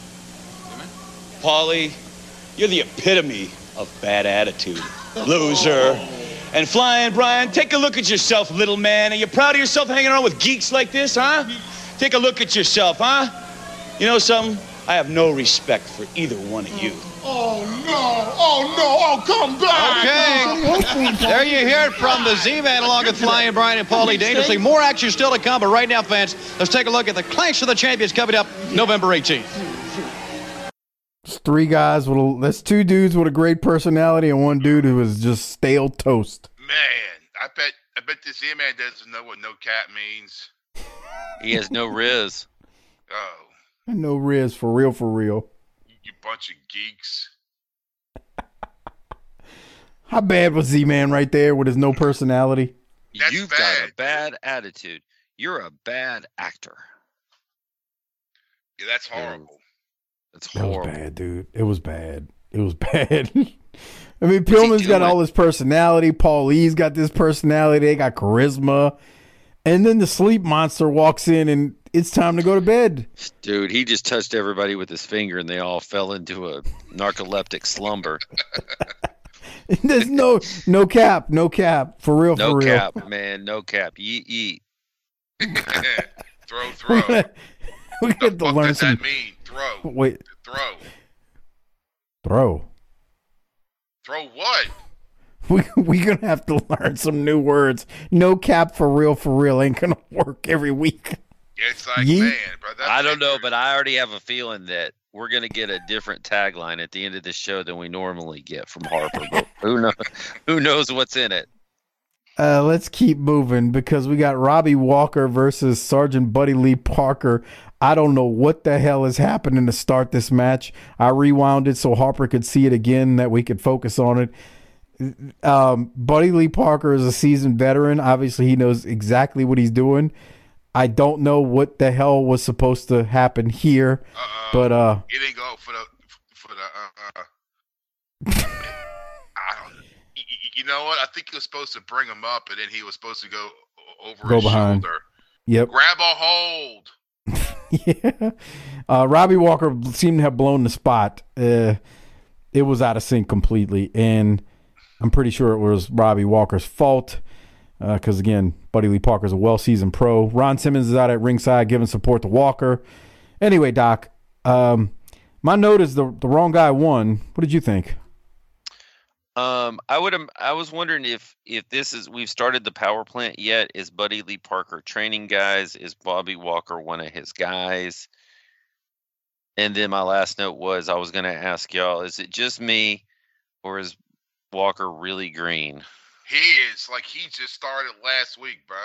Paulie, you're the epitome of bad attitude. Loser. And Flying Brian, take a look at yourself, little man. Are you proud of yourself hanging around with geeks like this, huh? Take a look at yourself, huh? You know something? I have no respect for either one of you. Oh, no. Oh, no. Oh, come back. Okay. There you hear it from the Z-Man along with Flying Brian and Paulie Dangerously. More action still to come, but right now, fans, let's take a look at the Clash of the Champions coming up November eighteenth. It's three guys with a, that's two dudes with a great personality and one dude who is just stale toast. Man, I bet I bet this Z-Man doesn't know what no cap means. He has no Riz. Oh. No Riz, for real, for real. You bunch of geeks. How bad was Z-Man right there with his no personality? That's You've bad. got a bad attitude. You're a bad actor. Yeah, that's horrible. That's That horrible. was bad, dude. It was bad. It was bad. I mean, Pillman's got all his personality. Paul Lee's got this personality. They got charisma. And then the sleep monster walks in and it's time to go to bed. Dude, he just touched everybody with his finger and they all fell into a narcoleptic slumber. There's no no cap. No cap. For real, No for real. cap, man. No cap. Yeet, yeet. Throw, throw. We get to What learn does some. that mean? Throw. Wait. Throw. Throw. Throw what? We we gonna have to learn some new words. No cap, for real, for real ain't gonna work every week. It's like, Yeet. man, bro. That's I don't know, but I already have a feeling that we're going to get a different tagline at the end of this show than we normally get from Harper. But who knows? Who knows what's in it? Uh, let's keep moving because we got Robbie Walker versus Sergeant Buddy Lee Parker. I don't know what the hell is happening to start this match. I rewound it so Harper could see it again, that we could focus on it. Um, Buddy Lee Parker is a seasoned veteran. Obviously, he knows exactly what he's doing. I don't know what the hell was supposed to happen here, Uh-uh. but uh, He didn't go for the for the. Uh, uh, I don't. You, you know what? I think he was supposed to bring him up, and then he was supposed to go over Go his behind. shoulder. Yep. Grab a hold. yeah. Uh, Robbie Walker seemed to have blown the spot. Uh, it was out of sync completely, and I'm pretty sure it was Robbie Walker's fault. Because, uh, again, Buddy Lee Parker's a well-seasoned pro. Ron Simmons is out at ringside giving support to Walker. Anyway, Doc, um, my note is the the wrong guy won. What did you think? Um, I would. I was wondering if if this is we've started the power plant yet. Is Buddy Lee Parker training guys? Is Bobby Walker one of his guys? And then my last note was I was going to ask y'all: is it just me, or is Walker really green? He is like he just started last week, bro.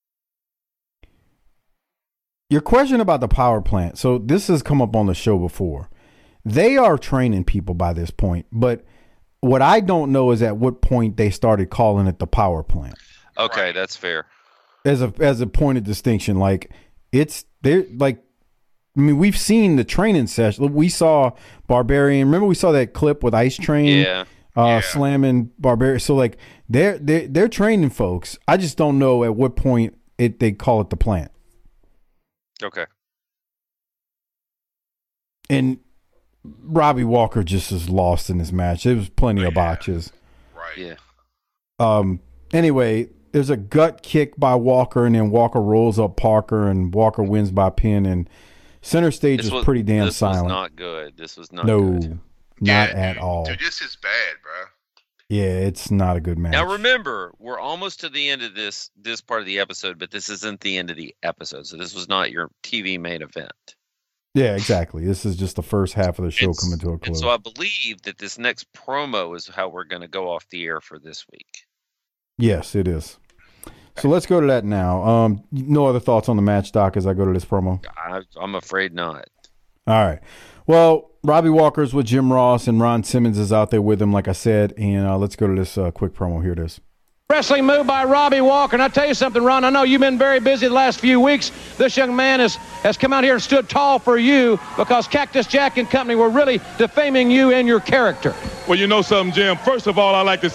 Your question about the power plant. So this has come up on the show before. They are training people by this point, but what I don't know is at what point they started calling it the power plant. Okay, right. That's fair. As a as a point of distinction, like it's they're like. I mean, we've seen the training session. We saw Barbarian. Remember, we saw that clip with Ice Train. Yeah. Uh, yeah. slamming Barbarian. So like they're they're they're training folks. I just don't know at what point it they call it the plant. Okay. And Robbie Walker just is lost in this match. There was plenty yeah. of botches. Right. Yeah. Um. Anyway, there's a gut kick by Walker, and then Walker rolls up Parker, and Walker wins by pin. And center stage This was, was pretty damn this silent. Was not good. This was not no, good. not Yeah, at dude, all. Dude, this is bad, bro. Yeah, it's not a good match. Now remember, we're almost to the end of this this part of the episode, but this isn't the end of the episode. So this was not your T V main event. Yeah, exactly. This is just the first half of the show And s- coming to a And close. so I believe that this next promo is how we're going to go off the air for this week. Yes, it is. So let's go to that now. Um, no other thoughts on the match, Doc, as I go to this promo? I, I'm afraid not. All right. Well, Robbie Walker's with Jim Ross, and Ron Simmons is out there with him, like I said. And uh, let's go to this uh, quick promo. Here it is. Wrestling move by Robbie Walker. And I'll tell you something, Ron, I know you've been very busy the last few weeks. This young man has, has come out here and stood tall for you because Cactus Jack and company were really defaming you and your character. Well, you know something, Jim? First of all, I'd like to say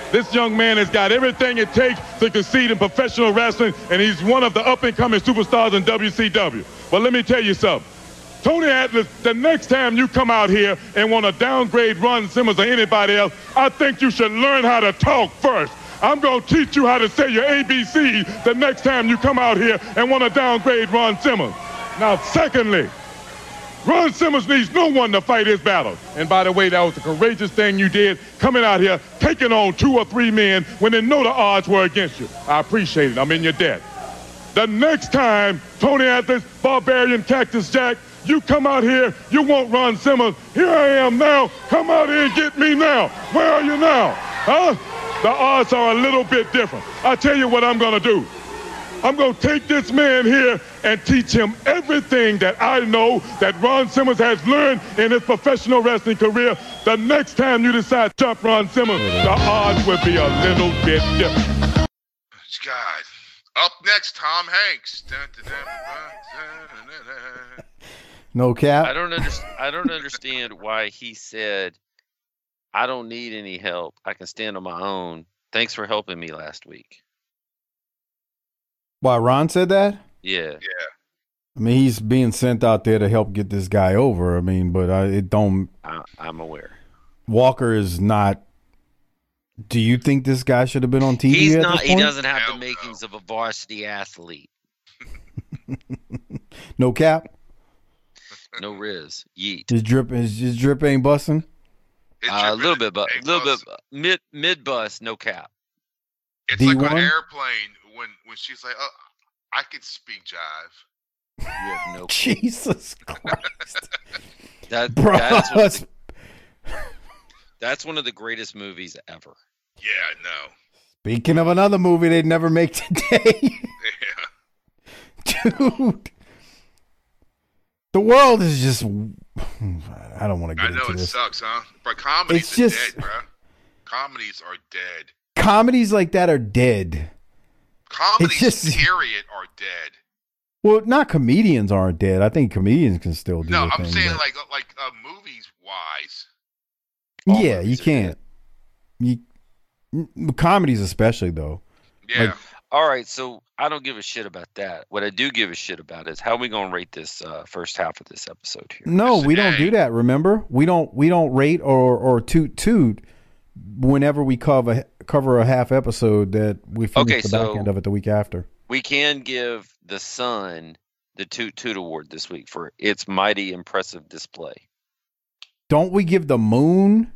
This young man has got everything it takes to succeed in professional wrestling, and he's one of the up-and-coming superstars in W C W. But let me tell you something. Tony Atlas, the next time you come out here and want to downgrade Ron Simmons or anybody else, I think you should learn how to talk first. I'm going to teach you how to say your A B Cs the next time you come out here and want to downgrade Ron Simmons. Now, secondly, Ron Simmons needs no one to fight his battle. And by the way, that was a courageous thing you did, coming out here, taking on two or three men when they know the odds were against you. I appreciate it. I'm in your debt. The next time, Tony Atlas, Barbarian, Cactus Jack, you come out here, you want Ron Simmons. Here I am now. Come out here and get me now. Where are you now? Huh? The odds are a little bit different. I tell you what I'm going to do. I'm going to take this man here and teach him everything that I know that Ron Simmons has learned in his professional wrestling career. The next time you decide to jump Ron Simmons, the odds will be a little bit different. God. Up next, Tom Hanks. Dun, dun, dun, dun, dun, dun, dun. No cap. I don't understand. I don't understand why he said, "I don't need any help. I can stand on my own. Thanks for helping me last week." Why Ron said that? Yeah. Yeah. I mean, he's being sent out there to help get this guy over. I mean, but I, it don't. I, I'm aware. Walker is not. Do you think this guy should have been on T V? He's at not. this He point? doesn't have the makings of a varsity athlete. No cap. No Riz. Yeet. His drip, his, his drip ain't busting. Uh, a little bit, but a little bit mid mid bus. No cap. It's D one? like an airplane when when she's like, "Oh, I can speak jive." You have no. Jesus Christ. That Bro, that's one, of the, that's one of the greatest movies ever. Yeah, no. Speaking of another movie they'd never make today. Yeah. Dude. The world is just. I don't want to get I know into it this. sucks, huh? But comedies It's are just- dead, bro. Comedies are dead. Comedies like that are dead. Comedies, just- period, are dead. Well, not comedians aren't dead. I think comedians can still do No, their I'm thing, saying but- like like uh, movies wise. yeah, you can't. You m- comedies especially though. Yeah. Like, All right, so I don't give a shit about that. What I do give a shit about is how we gonna rate this uh, first half of this episode here. no, we don't do that. Remember, we don't we don't rate or or toot toot whenever we cover cover a half episode that we finish Okay, the so- back end of it the week after. We can give the Sun the Toot Toot Award this week for its mighty impressive display. Don't we give the moon?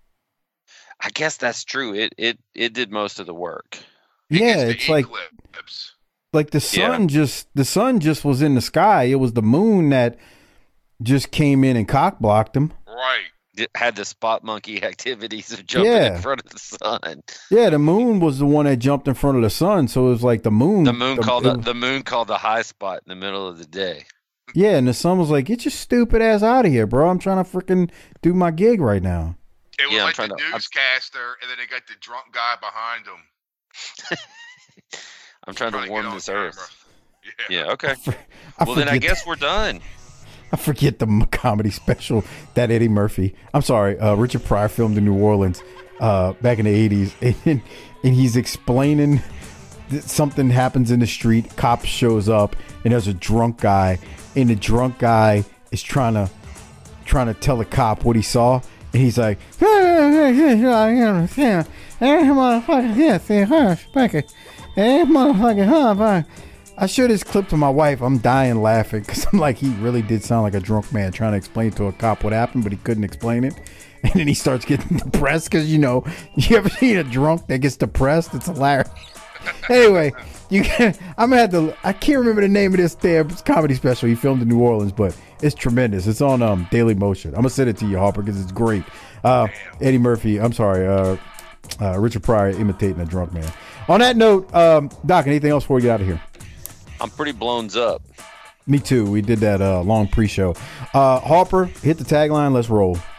I guess that's true. It it it did most of the work. Yeah, it's like like the sun just the sun just was in the sky. It was the moon that just came in and cock blocked him. Right. It had the spot monkey activities of jumping Yeah. in front of the sun. Yeah, the moon was the one that jumped in front of the sun, so it was like the moon. The moon called it- the, the moon called the high spot in the middle of the day. Yeah, and the sun was like, "Get your stupid ass out of here, bro! I'm trying to freaking do my gig right now." It was Yeah, I'm like trying the to- I'm- newscaster, and then they got the drunk guy behind him. I'm trying Trying to to warm get on this camera. earth. Yeah, okay. I well, then I forget- guess we're done. I forget the m- comedy special that Eddie Murphy. I'm sorry, uh, Richard Pryor filmed in New Orleans uh, back in the eighties, and, and he's explaining that something happens in the street. Cop shows up, and there's a drunk guy, and the drunk guy is trying to trying to tell the cop what he saw, and he's like, "Motherfucker, yes, motherfucker, huh?" I showed this clip to my wife. I'm dying laughing because I'm like, he really did sound like a drunk man trying to explain to a cop what happened, but he couldn't explain it. And then he starts getting depressed because, you know, you ever seen a drunk that gets depressed? It's hilarious. Anyway, you can, I'm gonna have to. I can't remember the name of this damn comedy special he filmed in New Orleans, but it's tremendous. It's on um, Daily Motion. I'm gonna send it to you, Harper, because it's great. Uh, Eddie Murphy. I'm sorry, uh, uh, Richard Pryor imitating a drunk man. On that note, um, Doc, anything else before we get out of here? I'm pretty blown up. Me too. We did that uh, long pre-show. Uh, Harper, hit the tagline. Let's roll.